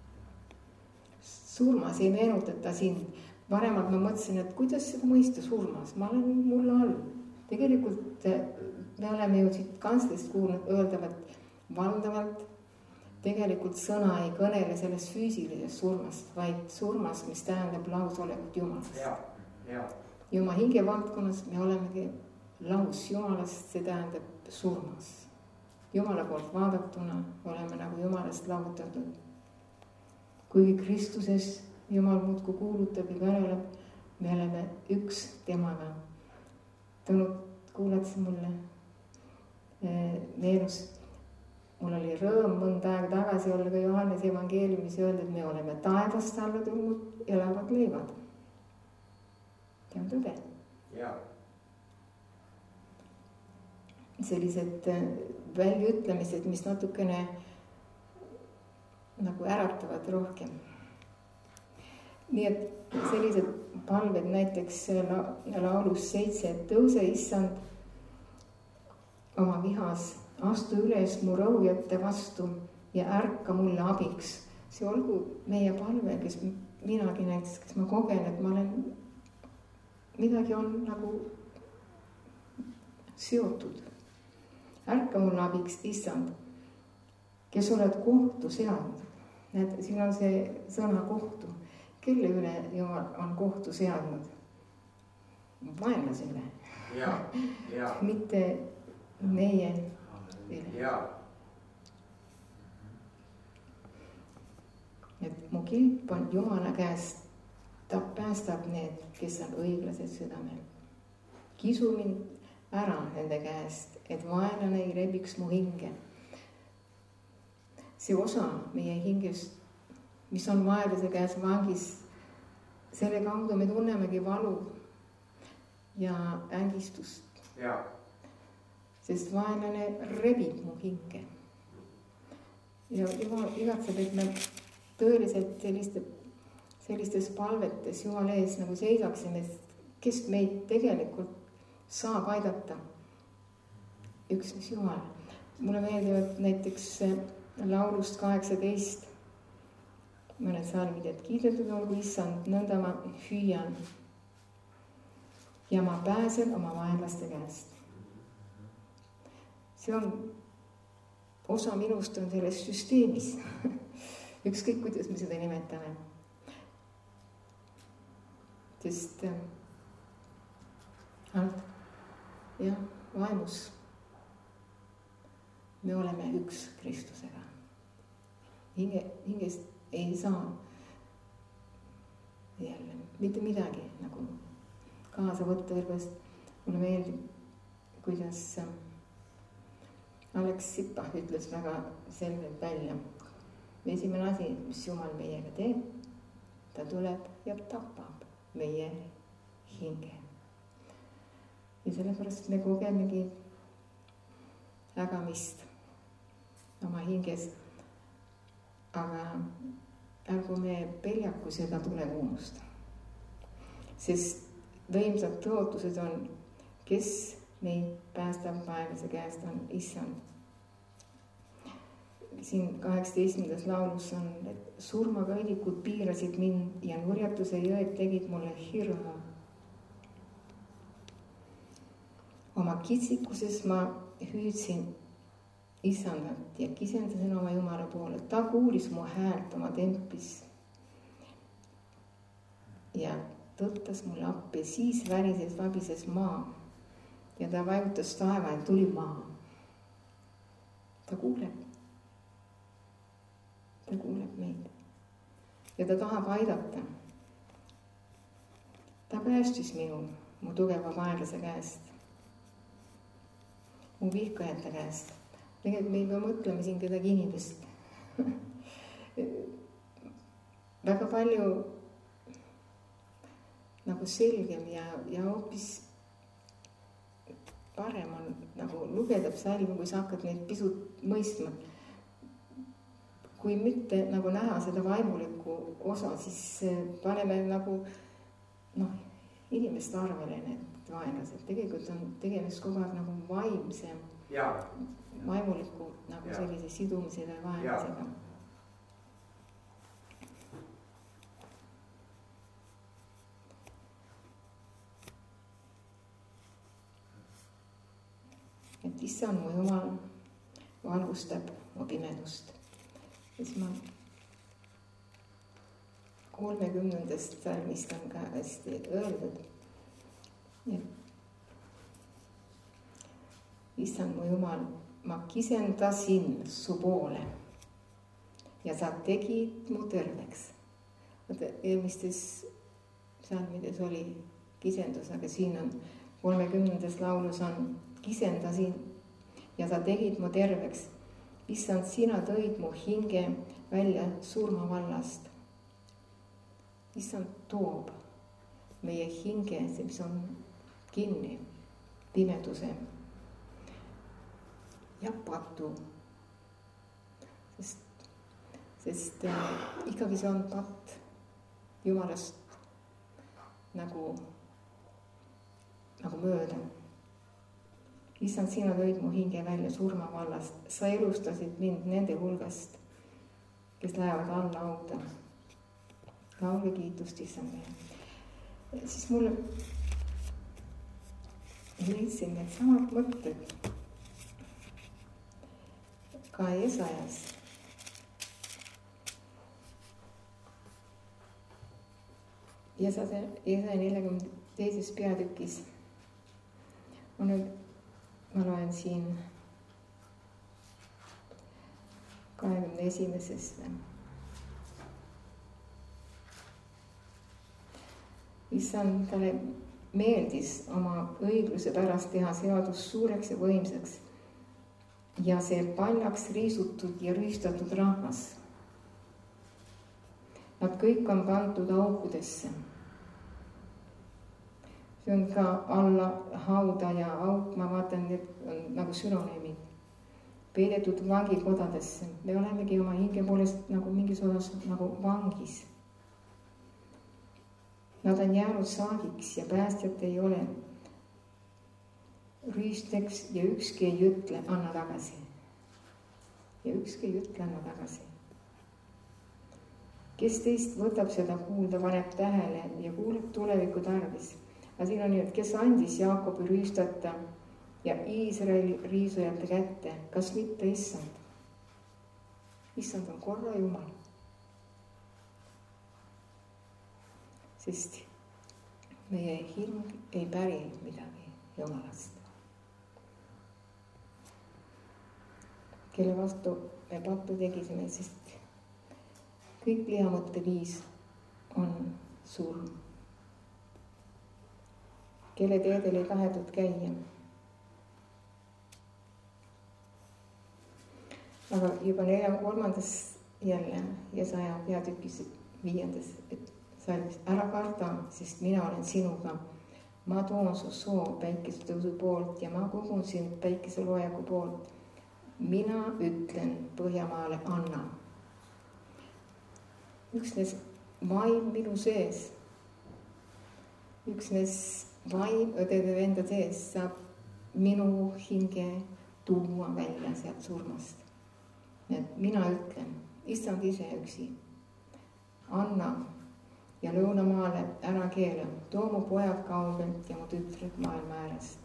Surmas ei meenutata sind. Varemalt ma mõtlesin, et kuidas seda mõista surmas? Ma olen mulle all. Tegelikult me oleme ju siit kantslist kuulnud öeldavat valdavalt. Tegelikult sõna ei kõnele sellest füüsilisest surmast, vaid surmast, mis tähendab lausolekut Jumalast. Ja oma hinge valdkonnas me olemegi laus Jumalast, see tähendab surmas. Jumala poolt vaadatuna oleme nagu Jumalast lahutatud. Kuigi Kristuses Jumal muudku kuulutab ja kõneleb, me oleme üks temaga. Tõnud, kuulad sa mulle meenus. Mul oli rõõm mõnda aega tagasi olla ka Johannes evangeeliumis öelda, et me oleme taevast alla tulnud elavad leivad. See on tõde. Sellised väljaütlemised, mis natukene nagu äratavad rohkem. Nii et sellised palved näiteks laulus 7, et tõuse issand oma vihas, astu üles mu rõujate vastu ja ärka mulle abiks. See olgu meie palve, kes minagi näiteks, kes ma kogen, et ma olen, midagi on nagu seotud. Ärka mulle abiks, issand, kes oled kohtu seadnud. Näed, siin on see sõna kohtu. Kelle üle Jumal on kohtu seadnud? Vaenlase üle. Mitte meie üle. Et mu kilp on Jumala käest, ta päästab need, kes on õiglased südamel. Kisu mind ära nende käest, et vaenlane ei rebiks mu hinge. see osa meie hingest, mis on vaenlase käes vangis, selle kaudu me tunnemegi valu ja ängistust. Sest vaenlane rebib mu hinge. Ja Jumal igatseb, et me tõeliselt sellistes palvetes Jumal ees nagu seisaksime, kes meid tegelikult saab aidata. Üksnes Jumal. Mulle meeldivad näiteks laulust 18 mõned salmid, et kiidetud olgu Issand, nõnda ma hüüan ja ma pääsen oma vaenlaste käest. See on osa minust on selles süsteemis. Ükskõik, kuidas me seda nimetame. Sest vaimus me oleme üks Kristusega. Hingest ei saa jälle mitte midagi nagu kaasa võtta, sellepärast mulle meeldib, kuidas Alex Sipah ütles väga selgelt välja. Esimene asi, mis Jumal meiega teeb, ta tuleb ja tapab meie hinge. Ja sellepärast me kogemegi ägamist oma hinges, aga ärgu me peljaku seda tulekuumusta. Sest võimsad tõotused on, kes meid päästab vaenlase käest, on Issand. Siin 18. laulus on, et surmakõidikud piirasid mind ja nurjatuse jõed tegid mulle hirmu. Oma kitsikuses ma hüüdsin Issandat ja kisendasin oma Jumala poole. Ta kuulis mu häält oma templis ja tõttas mulle appi. Siis värises vabises maa ja ta vajutas taeva ja tuli maa. Ta kuuleb meid ja ta tahab aidata. Ta päästis mu tugeva vaenlase käest, mu vihkajate käest. Tegelikult me ei pea mõtlema siin kedagi inimest. Väga palju nagu selgem ja hoopis parem on nagu lugeda psalmi, kui sa hakkad neid pisut mõistma. Kui mitte nagu näha seda vaimulikku osa, siis paneme nagu inimeste arvele need vaenlased. Tegelikult on tegemist kogu aeg nagu vaimse vaimuliku nagu sellise sidumisega ja vaenlasega. Et Issand mu Jumal valgustab mu pimedust. Ja siis ma 30. salmist on ka hästi öeldud. Issand mu Jumal, ma kisendasin su poole ja sa tegid mu terveks. Eelmistes salmides oli kisendus, aga siin on 30. laulus on kisendasin ja sa tegid mu terveks. Issand, sina tõid mu hinge välja surmavallast. Issand toob meie hinge, see mis on kinni, pimeduse ja patu. Sest ikkagi see on patt Jumalast nagu mööda. Issand, sina tõid mu hinge välja surmavallast. Sa elustasid mind nende hulgast, kes lähevad alla hauda. Laulge kiitust Issandile. Siis mulle leidsin need samad mõtted ka Jesajas. Jesaja 42. peatükis on nüüd, ma loen siin 21. Issand, talle meeldis oma õigluse pärast teha seadus suureks ja võimsaks. ja see paljaks riisutud ja rüüstatud rahvas. Nad kõik on pandud aukudesse. See on ka alla hauda ja auk, ma vaatan, need on nagu sünonüümid. Peidetud vangikodadesse. Me olemegi oma hinge poolest nagu mingis osas nagu vangis. Nad on jäänud saagiks ja päästjat ei ole. Rüüsteks ja ükski ei ütle, anna tagasi. Ja ükski ei ütle, anna tagasi. Kes teist võtab seda kuulda, paneb tähele ja kuuleb tuleviku tarvis. Aga siin on nii, et kes andis Jaakobi rüüstata ja Iisraeli riisujate kätte, kas mitte Issand? Issand on korra Jumal. Sest meie hing ei päri midagi Jumalast. Kelle vastu me pattu tegisime, sest kõik lihamõtte viis on surm. Kelle teedel ei tahetud käia. Aga juba 43. jälle Jesaja peatükis 5. et salmis, ära karda, sest mina olen sinuga. Ma toon su soo päikesetõusu poolt ja ma kogun sind päikeseloojaku poolt. Mina ütlen Põhjamaale anna. Üksnes vaim minu sees, üksnes vaim õdede venda sees saab minu hinge tuua välja sealt surmast. Et mina ütlen, Issand ise üksi, anna ja lõunamaale ära keela, too mu pojad kaugelt ja mu tütred maailma äärest.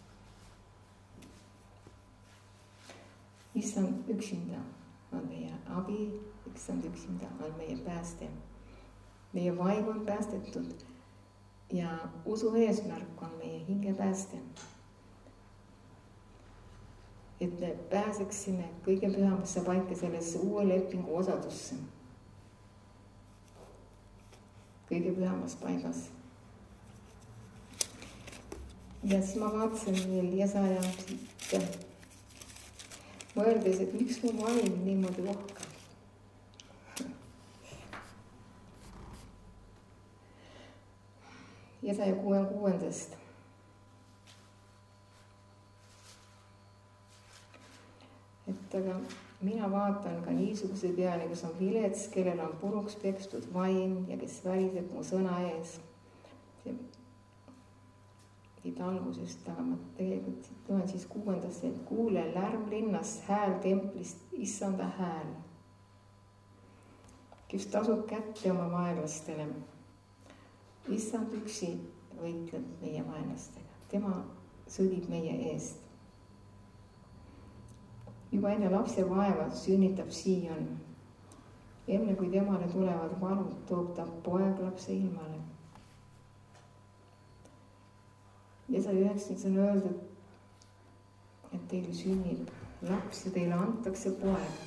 Issand üksinda on meie abi, Issand üksinda on meie pääste. Meie vaim on päästetud ja usu eesmärk on meie hinge pääste. Et me pääseksime kõige pühamasse paika sellesse uue lepingu osadusse. Kõige pühamas paigas. Ja siis ma vaatasin veel Jesaja mõeldes, et miks mu vaim niimoodi vohkab. Jesaja 66. Et aga mina vaatan ka niisuguse peale, kes on vilets, kellel on puruks pekstud vaim ja kes väriseb mu sõna ees. See algusest, aga ma tegelikult loen siis 6. et kuule lärm linnas, hääl templist, Issanda hääl, kes tasub kätte oma vaenlastele. Issand üksi võitleb meie vaenlastega, tema sõdib meie eest. Juba enne lapse vaeva sünnitab Sion. Enne kui temale tulevad valud, toob ta poeg lapse ilmale. Ja 109 on öeldud, et teile sünnib laps ja teile antakse poeg.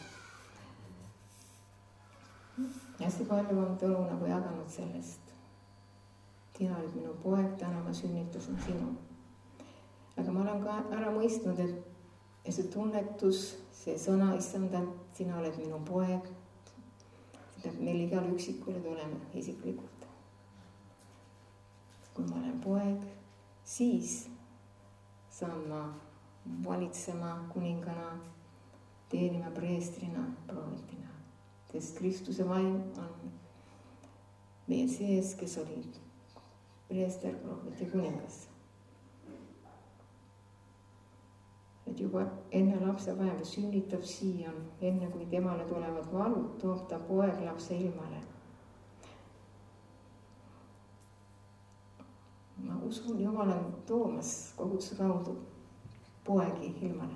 Hästi palju on tõlu nagu jaganud sellest. Sina oled minu poeg, täna ma sünnitasin sinu. Aga ma olen ka ära mõistnud, et see tunnetus, see sõna Issandalt, sina oled minu poeg, see peab meil igal üksikule tulema isiklikult. Kui ma olen poeg, siis saan ma valitsema kuningana, teenima preestrina, proovina. Sest Kristuse vaim on meie sees, kes oli preester, proovit ja kuningas. Et juba enne lapse vaeva sünnitab Sion, enne kui temale tulevad valud, toob ta poeg lapse ilmale. Ma usun, Jumal on toomas koguduse kaudu poegi ilmale.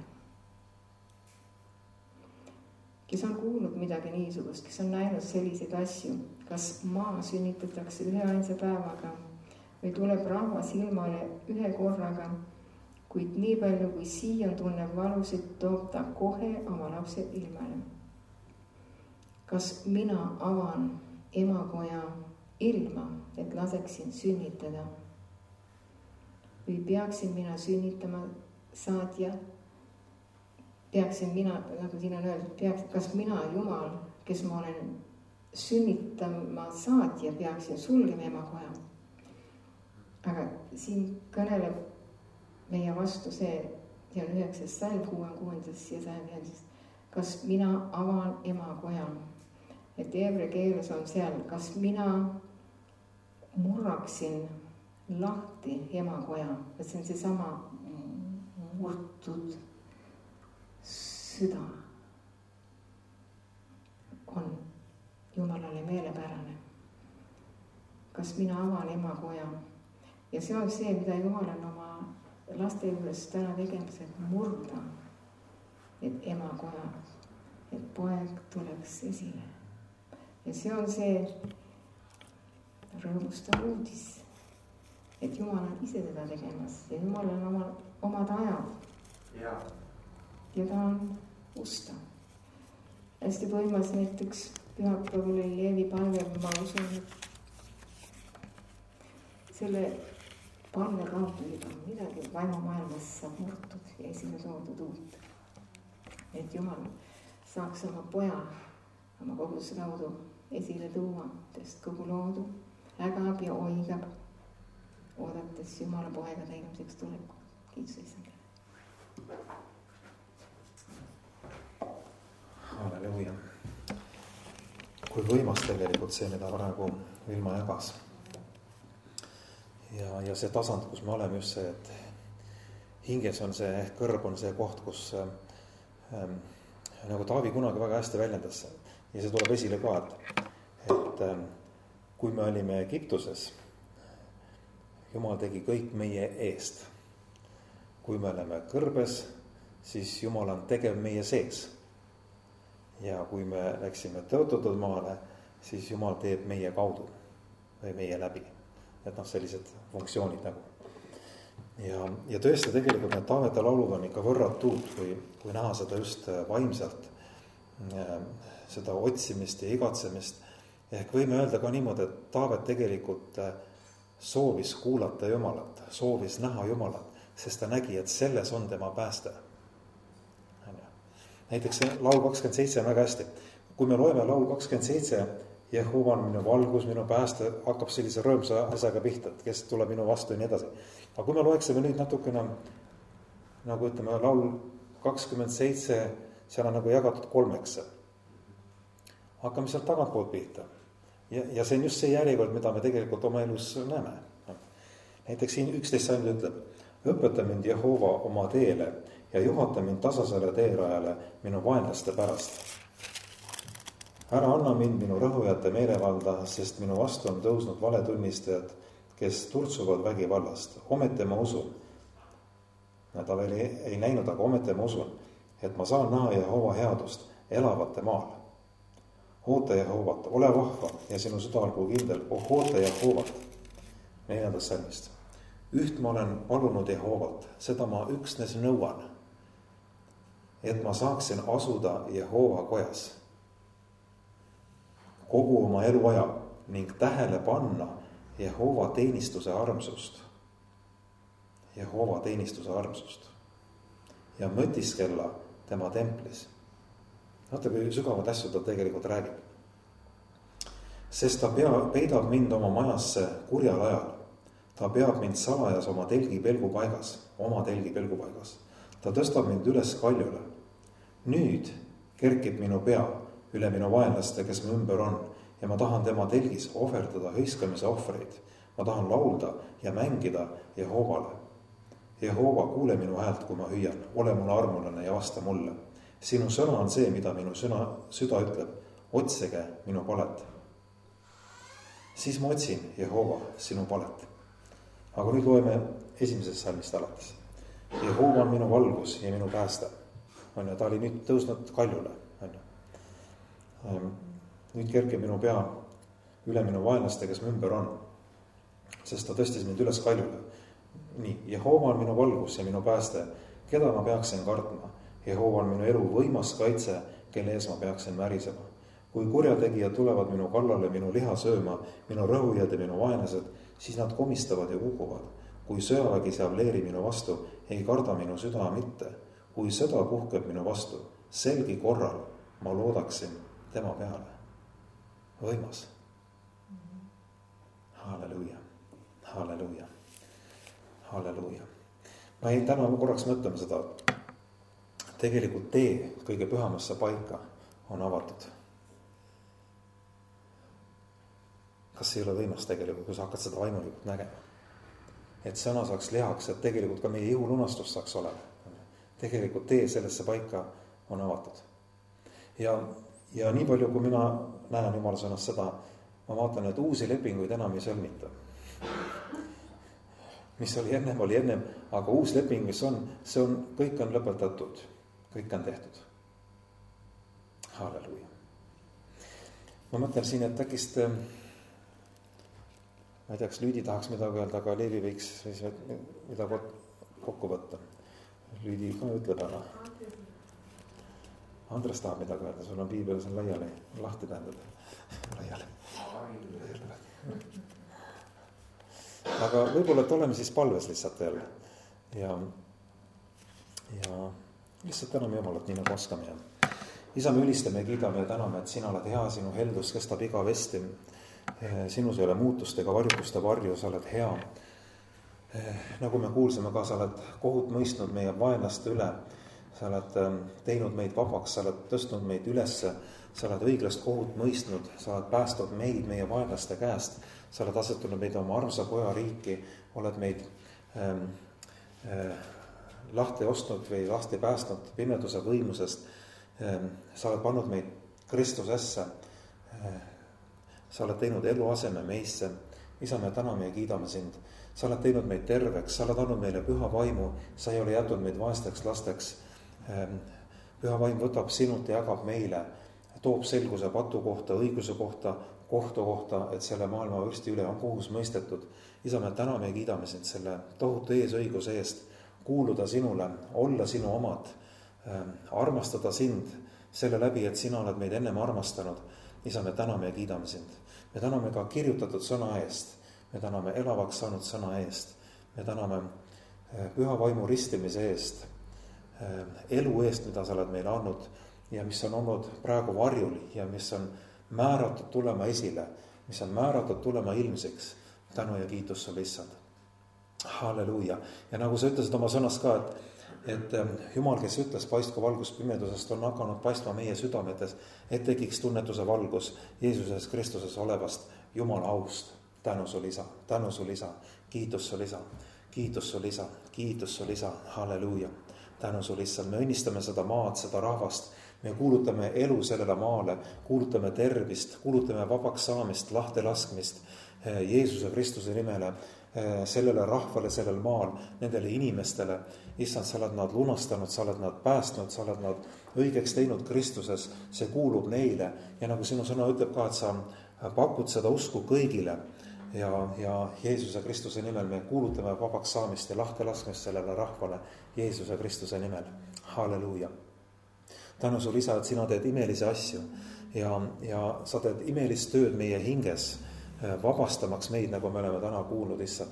Kes on kuulnud midagi niisugust, kes on näinud selliseid asju, kas maa sünnitatakse ühe ainsa päevaga või tuleb rahvas ilmale ühe korraga, kuid nii palju kui Sion tunneb valusid, toob ta kohe oma lapse ilmale. Kas mina avan emakoja ilma, et laseksin sünnitada? Või peaksin mina sünnitama saatja peaksin mina, nagu siin on öeldud, kas mina, Jumal, kes ma olen sünnitama saatja, peaksin sulgema emakoja. Aga siin kõneleb meie vastu see on 9. salm 66. ja 105. Kas mina avan emakoja? Et heebrea keeles on seal, kas mina murraksin lahti emakoja, et see on seesama murtud süda on Jumalale meelepärane. Kas mina avan emakoja? Ja see on see, mida Jumal on oma laste juures täna tegemas, et murda, et emakoja, et poeg tuleks esile. Ja see on see rõõmustav uudis, et Jumal on ise seda tegemas ja Jumal on omad ajad ja ta on ustav. Hästi võimas näiteks pühapäeval oli Leevi palve, ma usun, et selle palve kaudu juba midagi vaimumaailmas saab murtud ja esile toodud uut. Et Jumal saaks oma poja oma koguduse kaudu esile tuua, sest kogu loodu ägab ja oigab, oodates Jumala poega tegemiseks tuleku. Kiitus Issandale. Halleluuja. Kui võimas tegelikult see, mida praegu Vilma jagas. Ja see tasand, kus me oleme just see, et hinges on see, kõrb on see koht, kus nagu Taavi kunagi väga hästi väljendas ja see tuleb esile ka, et kui me olime Egiptuses, Jumal tegi kõik meie eest. Kui me oleme kõrbes, siis Jumal on tegev meie sees. Ja kui me läksime tõotatud maale, siis Jumal teeb meie kaudu või meie läbi. Et sellised funktsioonid nagu. Ja tõesti tegelikult need Taavete laulud on ikka võrratud, kui näha seda just vaimselt, seda otsimist ja igatsemist. Ehk võime öelda ka niimoodi, et Taavet tegelikult soovis kuulata Jumalat, soovis näha Jumalat, sest ta nägi, et selles on tema pääste. Näiteks laul 27 on väga hästi. Kui me loeme laul 27, Jehova on minu valgus, minu pääste, hakkab sellise rõõmsa asjaga pihta, et kes tuleb minu vastu ja nii edasi. Aga kui me loeksime nüüd natukene, nagu ütleme, laul 27, seal on nagu jagatud 3. Hakkame sealt tagantpoolt pihta. Ja see on just see järjekord, mida me tegelikult oma elus näeme. Näiteks siin 11 salm ütleb, õpeta mind Jehova oma teele ja juhata mind tasasele teerajale minu vaenlaste pärast. Ära anna mind minu rõhujate meelevalda, sest minu vastu on tõusnud valetunnistajad, kes turtsuvad vägivallast. Ometi ma usun, ta veel ei näinud, aga ometi ma usun, et ma saan näha Jehova headust elavate maal. Oota Jehovat, ole vahva ja sinu süda olgu kindel, oota Jehovat. 4. salmist. Üht ma olen palunud Jehovalt, seda ma üksnes nõuan, et ma saaksin asuda Jehova kojas kogu oma eluaja ning tähele panna Jehova teenistuse armsust. Jehova teenistuse armsust. Ja mõtiskella tema templis. Vaata, kui sügavad asju ta tegelikult räägib. Sest ta peidab mind oma majasse kurjal ajal. Ta peab mind salajas oma telgi pelgupaigas. Ta tõstab mind üles kaljule. Nüüd kerkib minu pea üle minu vaenlaste, kes mu ümber on, ja ma tahan tema telgis ohverdada hõiskamise ohvreid. Ma tahan laulda ja mängida Jehovale. Jehova, kuule minu häält, kui ma hüüan, ole mulle armulane ja vasta mulle. Sinu sõna on see, mida minu süda ütleb, otsige minu palet. Siis ma otsin Jehova sinu palet. Aga nüüd loeme 1. salmist alates. Jehova on minu valgus ja minu pääste. Ta oli nüüd tõusnud kaljule. Nüüd kerkib minu pea üle minu vaenlaste, kes mu ümber on, sest ta tõstis mind üles kaljule. Nii, Jehova on minu valgus ja minu pääste, keda ma peaksin kartma. Jehova on minu elu võimas kaitse, kelle ees ma peaksin märisema. Kui kurjategijad tulevad minu kallale, minu liha sööma, minu rõhujad ja minu vaenlased, siis nad komistavad ja kukuvad. Kui sõjavägi seab leeri minu vastu, ei karda minu süda mitte. kui sõda puhkeb minu vastu, selgi korral ma loodaksin tema peale. Võimas. Halleluuja, halleluuja, halleluuja. Ma ei täna korraks mõtlema seda, tegelikult tee kõige pühamasse paika on avatud. Kas ei ole võimas tegelikult, kui sa hakkad seda vaimulikult nägema? Et sõna saaks lihaks, et tegelikult ka meie ihulunastus saaks olema. Tegelikult tee sellesse paika on avatud. Ja nii palju, kui mina näen Jumala sõnas seda, ma vaatan, et uusi lepinguid enam ei sõlmita. Mis oli ennem, aga uus leping, mis on, kõik on lõpetatud, kõik on tehtud. Halleluuja. Ma mõtlen siin, et äkist, ma ei tea, kas Lüüdi tahaks midagi öelda, aga Leevi võiks midagi kokku võtta. Lüüdi ka ütleb ära. Andres tahab midagi öelda, sul on piibel, see on laiali, lahti tähendab. Laiali. Aga võib-olla, et oleme siis palves lihtsalt jälle. Ja lihtsalt täname Jumalat, nii nagu oskame. Isa, me ülistame ja kiidame ja täname, et sina oled hea, sinu heldus kestab igavesti. Sinus ei ole muutust ega varjutuste varju, sa oled hea. Nagu me kuulsime ka, sa oled kohut mõistnud meie vaenlaste üle. Sa oled teinud meid vabaks, sa oled tõstnud meid ülesse. Sa oled õiglast kohut mõistnud, sa oled päästnud meid meie vaenlaste käest. Sa oled asetunud meid oma armsa poja riiki, oled meid lahti ostnud või lahti päästnud pimeduse võimusest. Sa oled pannud meid Kristusesse. Sa oled teinud eluaseme meisse. Isa, me täname ja kiidame sind. Sa oled teinud meid terveks, sa oled andnud meile püha vaimu, sa ei ole jätnud meid vaesteks lasteks. Püha vaim võtab sinult ja jagab meile, toob selguse patu kohta, õiguse kohta, kohtu kohta, et selle maailma vürsti üle on kohus mõistetud. Isa, me täname ja kiidame sind selle tohutu eesõiguse eest, kuuluda sinule, olla sinu omad, armastada sind selle läbi, et sina oled meid ennem armastanud. Isa, me täname ja kiidame sind. Me täname ka kirjutatud sõna eest. Me täname elavaks saanud sõna eest. Me täname püha vaimu ristimise eest, elu eest, mida sa oled meile andnud ja mis on olnud praegu varjul ja mis on määratud tulema esile, mis on määratud tulema ilmsiks. Tänu ja kiitus sulle, issand. Halleluuja. Ja nagu sa ütlesid oma sõnas ka, et Jumal, kes ütles, paistku valgus pimedusest, on hakanud paistma meie südametes, et tekiks tunnetuse valgus Jeesuses Kristuses olevast Jumala aust. Tänu sul, isa, tänu sul, isa, kiitus sul, isa, kiitus sul, isa, kiitus sul, isa, halleluuja. Tänu sul, issand, me õnnistame seda maad, seda rahvast, me kuulutame elu sellele maale, kuulutame tervist, kuulutame vabaks saamist, lahti laskmist Jeesuse Kristuse nimele, sellele rahvale, sellel maal, nendele inimestele. Issand, sa oled nad lunastanud, sa oled nad päästnud, sa oled nad õigeks teinud Kristuses, see kuulub neile. Ja nagu sinu sõna ütleb ka, et sa pakud seda usku kõigile ja Jeesuse Kristuse nimel me kuulutame vabaks saamist ja lahti laskmist sellele rahvale Jeesuse Kristuse nimel. Halleluuja. Tänu sul, isa, et sina teed imelisi asju ja sa teed imelist tööd meie hinges, vabastamaks meid, nagu me oleme täna kuulnud, issand.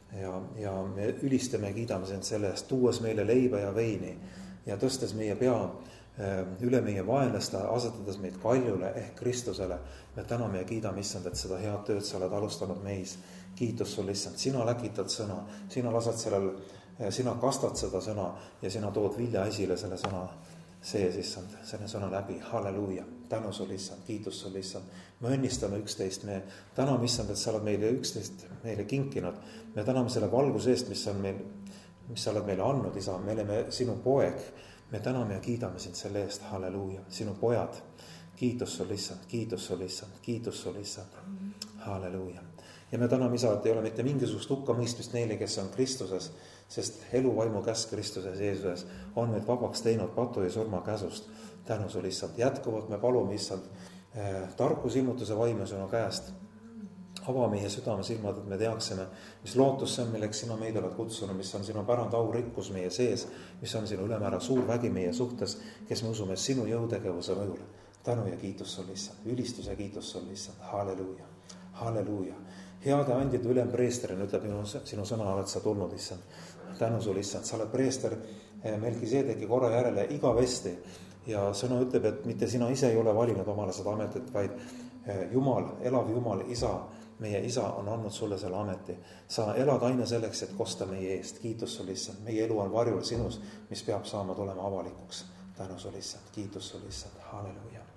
Ja me ülistame ja kiidame sind selle eest, tuues meile leiba ja veini ja tõstes meie pea üle meie vaenlaste, asetades meid kaljule ehk Kristusele. Me täname ja kiidame, issand, et seda head tööd sa oled alustanud meis. Kiitus sul, issand, sina läkitad sõna, sina lased sellel, sina kastad seda sõna ja sina tood vilja esile selle sõna sees, issand, selle sõna läbi. Halleluuja, tänu sul, issand, kiitus sul, issand. Me õnnistame üksteist, me täname, issand, et sa oled meile üksteist meile kinkinud. Me täname selle valguse eest, mis sa oled meile andnud, isa, me oleme sinu poeg. Me täname ja kiidame sind selle eest, halleluuja, sinu pojad. Kiitus sul, issand, kiitus sul, issand, kiitus sul, issand, halleluuja. Ja me täname, isa, et ei ole mitte mingisugust hukkamõistmist neile, kes on Kristuses, sest elu vaimu käsk Kristuses Jeesuses on meid vabaks teinud patu ja surma käsust. Tänu sul, issand, jätkuvalt me palume, issand, tarkus ilmutuse vaimu sinu käest. Ava meie südame silmad, et me teaksime, mis lootus see on, milleks sina meid oled kutsunud, mis on sinu pärand au rikkus meie sees, mis on sinu ülemäära suur vägi meie suhtes, kes me usume sinu jõutegevuse mõjule. Tänu ja kiitus sul, issand, ülistus ja kiitus sul, issand, halleluuja, halleluuja. Heade andjad ülempreesterina ütleb sinu sõna, oled sa tulnud, issand. tänu sul, issand, sa oled preester Melkiseedeki korra järele igavesti ja sõna ütleb, et mitte sina ise ei ole valinud omale seda ametit, vaid Jumal, elav Jumal, isa, meie isa on andnud sulle selle ameti. Sa elad aina selleks, et kosta meie eest. Kiitus sul, issand, meie elu on varjul sinus, mis peab saama tulema avalikuks. Tänu sul, issand, kiitus sul, issand, halleluuja.